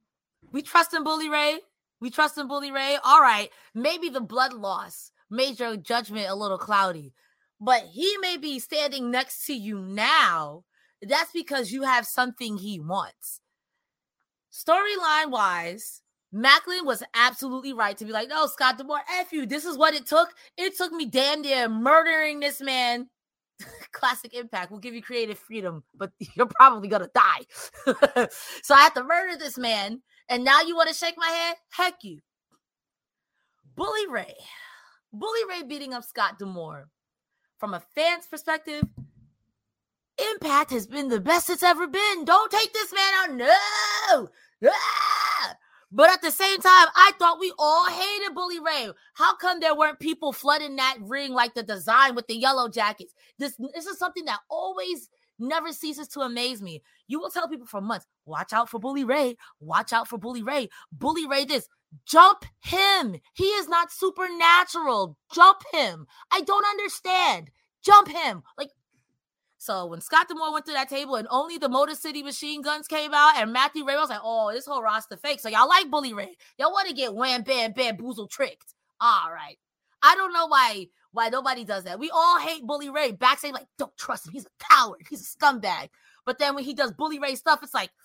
D: All right, maybe the blood loss made your judgment a little cloudy, but he may be standing next to you now. That's because you have something he wants. Storyline wise, Maclin was absolutely right to be like, "No, Scott D'Amore, F you. This is what it took. It took me damn near murdering this man." Classic Impact will give you creative freedom, but you're probably gonna die. So I have to murder this man, and now you want to shake my hand? Heck you. Bully Ray beating up Scott D'Amore. From a fan's perspective, Impact has been the best it's ever been. Don't take this man out. No. But at the same time, I thought we all hated Bully Ray. How come there weren't people flooding that ring like the design with the yellow jackets? This is something that always never ceases to amaze me. You will tell people for months, "Watch out for Bully Ray. Watch out for Bully Ray. Bully Ray this." Jump him. He is not supernatural. Jump him. I don't understand. Jump him. So when Scott D'Amore went to that table and only the Motor City Machine Guns came out and Matthew Ray was like, "Oh, this whole roster fake. So y'all like Bully Ray. Y'all want to get wham, bam, bamboozled, tricked." All right. I don't know why nobody does that. We all hate Bully Ray. Backstage, like, don't trust him. He's a coward. He's a scumbag. But then when he does Bully Ray stuff, it's like,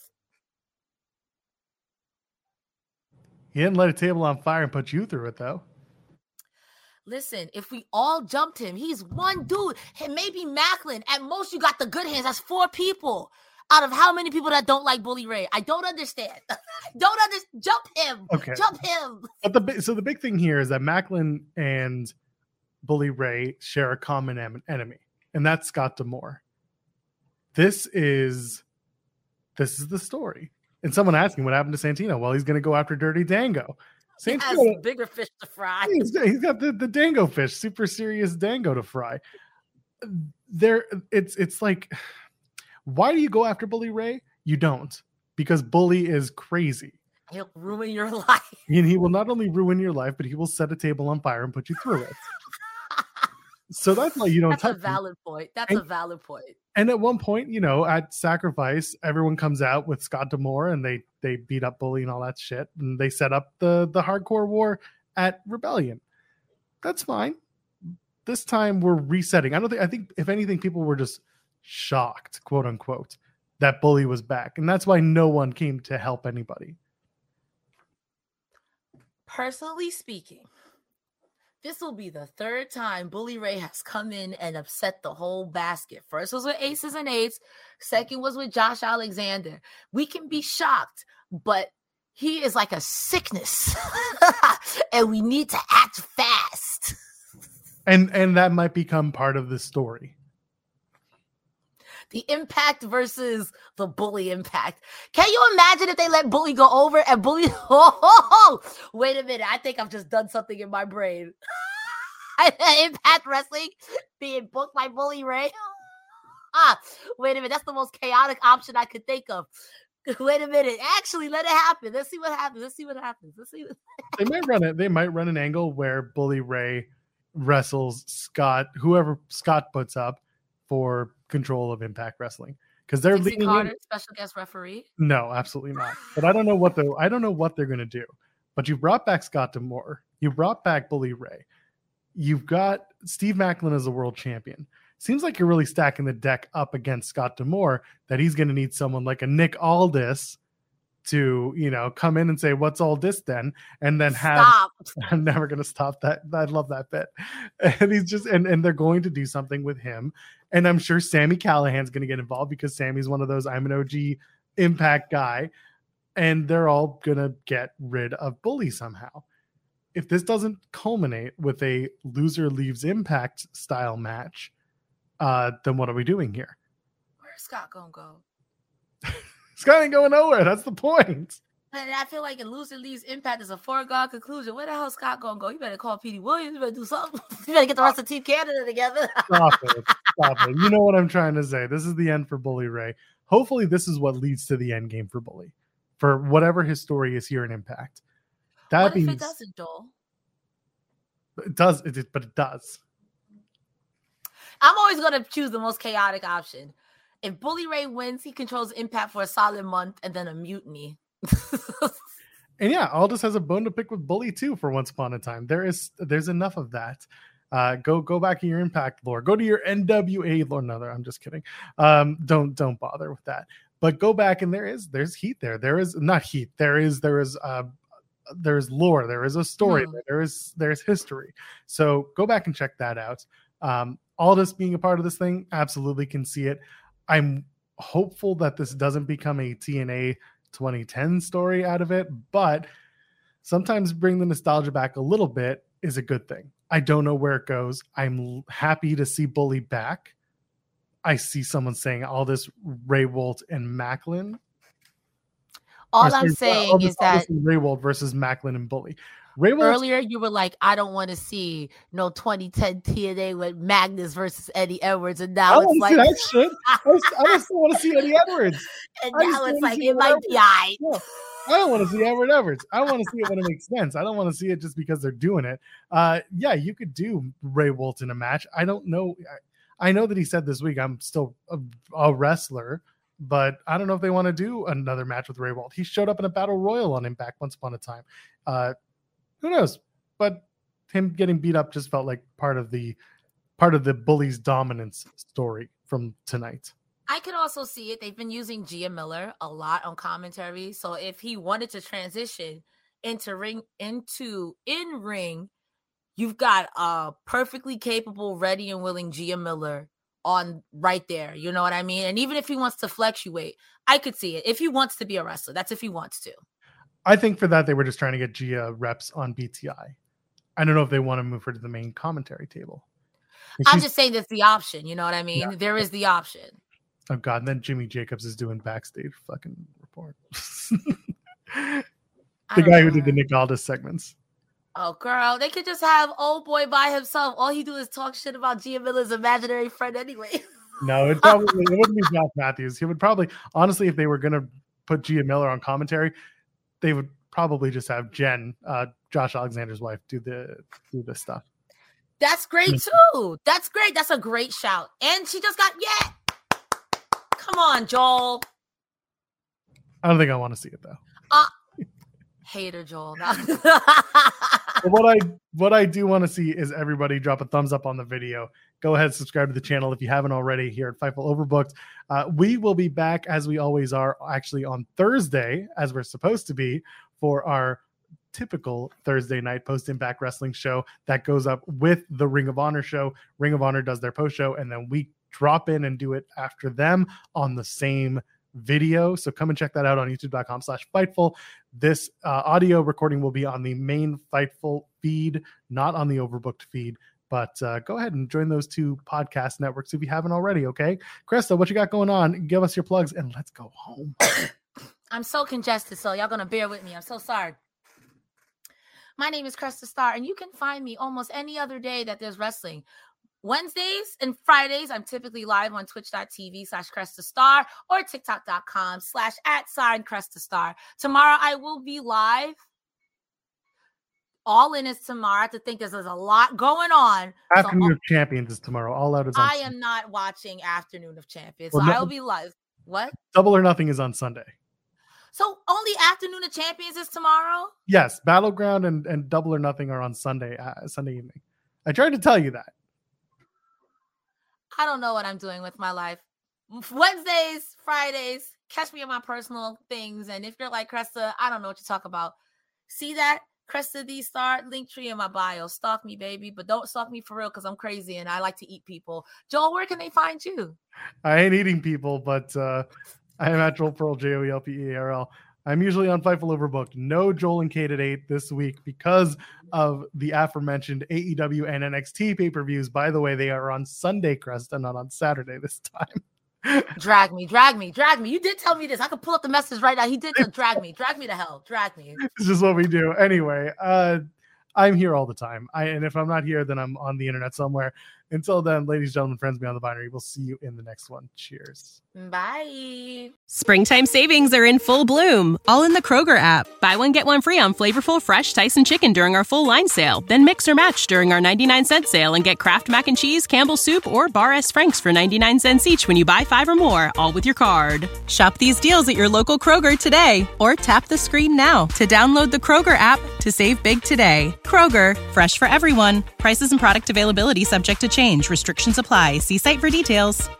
C: he didn't light a table on fire and put you through it, though.
D: Listen, if we all jumped him, he's one dude. And maybe Maclin. At most, you got the good hands. That's 4 people out of how many people that don't like Bully Ray. I don't understand. Jump him.
C: Okay.
D: Jump him.
C: But the big thing here is that Maclin and Bully Ray share a common enemy, and that's Scott D'Amore. This is the story. And someone asking what happened to Santino. Well, he's going to go after Dirty Dango. Saint's
D: has bigger fish to fry.
C: He's got the dango fish, super serious dango to fry. It's like, why do you go after Bully Ray? You don't, because Bully is crazy.
D: He'll ruin your life.
C: And he will not only ruin your life, but he will set a table on fire and put you through it. So that's why you don't touch him.
D: That's a valid point. That's a valid point.
C: And at one point, at Sacrifice, everyone comes out with Scott D'Amore and they beat up Bully and all that shit. And they set up the hardcore war at Rebellion. That's fine. This time we're resetting. I think if anything, people were just shocked, quote unquote, that Bully was back. And that's why no one came to help anybody.
D: Personally speaking, this will be the third time Bully Ray has come in and upset the whole basket. First was with Aces and Eights. Second was with Josh Alexander. We can be shocked, but he is like a sickness. And we need to act fast.
C: And that might become part of the story.
D: The Impact versus the Bully Impact. Can you imagine if they let Bully go over and Bully... Wait a minute. I think I've just done something in my brain. Impact Wrestling being booked by Bully Ray. Wait a minute. That's the most chaotic option I could think of. Wait a minute. Actually, let it happen. Let's see what happens.
C: They might run an angle where Bully Ray wrestles Scott, whoever Scott puts up, for control of Impact Wrestling, because they're
D: leading Carter, special guest referee.
C: No, absolutely not. But I don't know what they're going to do. But you brought back Scott D'Amore. You brought back Bully Ray. You've got Steve Maclin as a world champion. Seems like you're really stacking the deck up against Scott D'Amore, that he's going to need someone like a Nick Aldis to, come in and say, what's all this then? And then I'm never going to stop that. I love that bit. And he's just, and they're going to do something with him. And I'm sure Sami Callihan's going to get involved, because Sammy's one of those, I'm an OG Impact guy. And they're all going to get rid of Bully somehow. If this doesn't culminate with a loser leaves Impact style match, then what are we doing here?
D: Where's Scott going to go?
C: Scott ain't going nowhere. That's the point.
D: And I feel like in loser leaves Impact is a foregone conclusion. Where the hell is Scott going to go? You better call Petey Williams. You better do something. You better get the rest of Team Canada together.
C: Stop it. You know what I'm trying to say. This is the end for Bully Ray. Hopefully this is what leads to the end game for Bully, for whatever his story is here in Impact.
D: What if it doesn't, Joel?
C: It does, but it does.
D: I'm always going to choose the most chaotic option. If Bully Ray wins, he controls Impact for a solid month and then a mutiny.
C: And yeah, Aldis has a bone to pick with Bully too for once upon a time. There's enough of that. Go back to your Impact lore. Go to your NWA lore. No, I'm just kidding. Don't bother with that. But go back and there's heat there. There is not heat. There's lore. There is a story. There's history. So go back and check that out. Aldis being a part of this thing, absolutely can see it. I'm hopeful that this doesn't become a TNA 2010 story out of it, but sometimes bring the nostalgia back a little bit is a good thing. I don't know where it goes. I'm happy to see Bully back. I see someone saying Aldis, Ray Wolt, and Maclin.
D: All I'm saying is that
C: Ray Wolt versus Maclin and Bully.
D: Earlier, you were like, I don't want to see 2010 TNA with Magnus versus Eddie Edwards. And now it's like,
C: that shit. I just want to see Eddie Edwards.
D: And now it's like, it might be I.
C: Yeah. I don't want to see Edward Edwards. I want to see it when it makes sense. I don't want to see it just because they're doing it. Yeah, you could do Ray Wolt in a match. I don't know. I know that he said this week, I'm still a wrestler, but I don't know if they want to do another match with Ray Wolt. He showed up in a battle royal on Impact once upon a time. Who knows? But him getting beat up just felt like part of the Bully's dominance story from tonight.
D: I could also see it. They've been using Gia Miller a lot on commentary. So if he wanted to transition into in-ring, you've got a perfectly capable, ready and willing Gia Miller on right there. You know what I mean? And even if he wants to fluctuate, I could see it. If he wants to be a wrestler, that's if he wants to.
C: I think for that, they were just trying to get Gia reps on BTI. I don't know if they want to move her to the main commentary table.
D: I'm just saying that's the option. You know what I mean? Yeah. There is the option.
C: Oh, God. And then Jimmy Jacobs is doing backstage fucking report. The guy who did the Nick Aldis segments.
D: Oh, girl, they could just have old boy by himself. All he do is talk shit about Gia Miller's imaginary friend anyway.
C: No, it wouldn't be Josh Matthews. He would probably, honestly, if they were going to put Gia Miller on commentary, they would probably just have Jen, Josh Alexander's wife, do this stuff.
D: That's great too. That's great. That's a great shout. And she just got Come on, Joel.
C: I don't think I want to see it though.
D: Hater Joel.
C: What I do want to see is everybody drop a thumbs up on the video. Go ahead, subscribe to the channel if you haven't already here at Fightful Overbooked. We will be back as we always are, actually on Thursday, as we're supposed to be, for our typical Thursday night post-Impact Wrestling show that goes up with the Ring of Honor show. Ring of Honor does their post show, and then we drop in and do it after them on the same video. So come and check that out on youtube.com/Fightful. This audio recording will be on the main Fightful feed, not on the Overbooked feed. But go ahead and join those two podcast networks if you haven't already, okay? Krista, what you got going on? Give us your plugs and let's go home.
D: I'm so congested, so y'all going to bear with me. I'm so sorry. My name is Krista Starr, and you can find me almost any other day that there's wrestling. Wednesdays and Fridays, I'm typically live on twitch.tv/Kresta Starr or tiktok.com/@Kresta Starr. Tomorrow, I will be live. All In is tomorrow. I have to think there's a lot going on.
C: Afternoon of Champions is tomorrow. All Out is on
D: Sunday. Am not watching Afternoon of Champions, so I will be live. What?
C: Double or Nothing is on Sunday.
D: So only Afternoon of Champions is tomorrow?
C: Yes, Battleground and Double or Nothing are on Sunday evening. I tried to tell you that.
D: I don't know what I'm doing with my life. Wednesdays, Fridays, catch me on my personal things. And if you're like Kresta, I don't know what you talk about. See that? Kresta D Star, Linktree in my bio. Stalk me, baby, but don't stalk me for real because I'm crazy and I like to eat people. Joel, where can they find you?
C: I ain't eating people, but I am at Joel Pearl, JoelPearl. I'm usually on Fightful Overbooked. No Joel and Kate at 8 this week because of the aforementioned AEW and NXT pay-per-views. By the way, they are on Sunday, Kresta, not on Saturday this time.
D: Drag me. You did tell me this. I could pull up the message right now. He did drag me to hell. Drag me.
C: It's just what we do. Anyway, I'm here all the time. And if I'm not here, then I'm on the internet somewhere. Until then, ladies and gentlemen, friends beyond the binary, we'll see you in the next one. Cheers.
D: Bye.
B: Springtime savings are in full bloom, all in the Kroger app. Buy one, get one free on flavorful, fresh Tyson chicken during our full line sale. Then mix or match during our 99-cent sale and get Kraft Mac and Cheese, Campbell's Soup, or Bar S. Franks for 99 cents each when you buy 5 or more, all with your card. Shop these deals at your local Kroger today, or tap the screen now to download the Kroger app to save big today. Kroger, fresh for everyone. Prices and product availability subject to change. Restrictions apply. See site for details.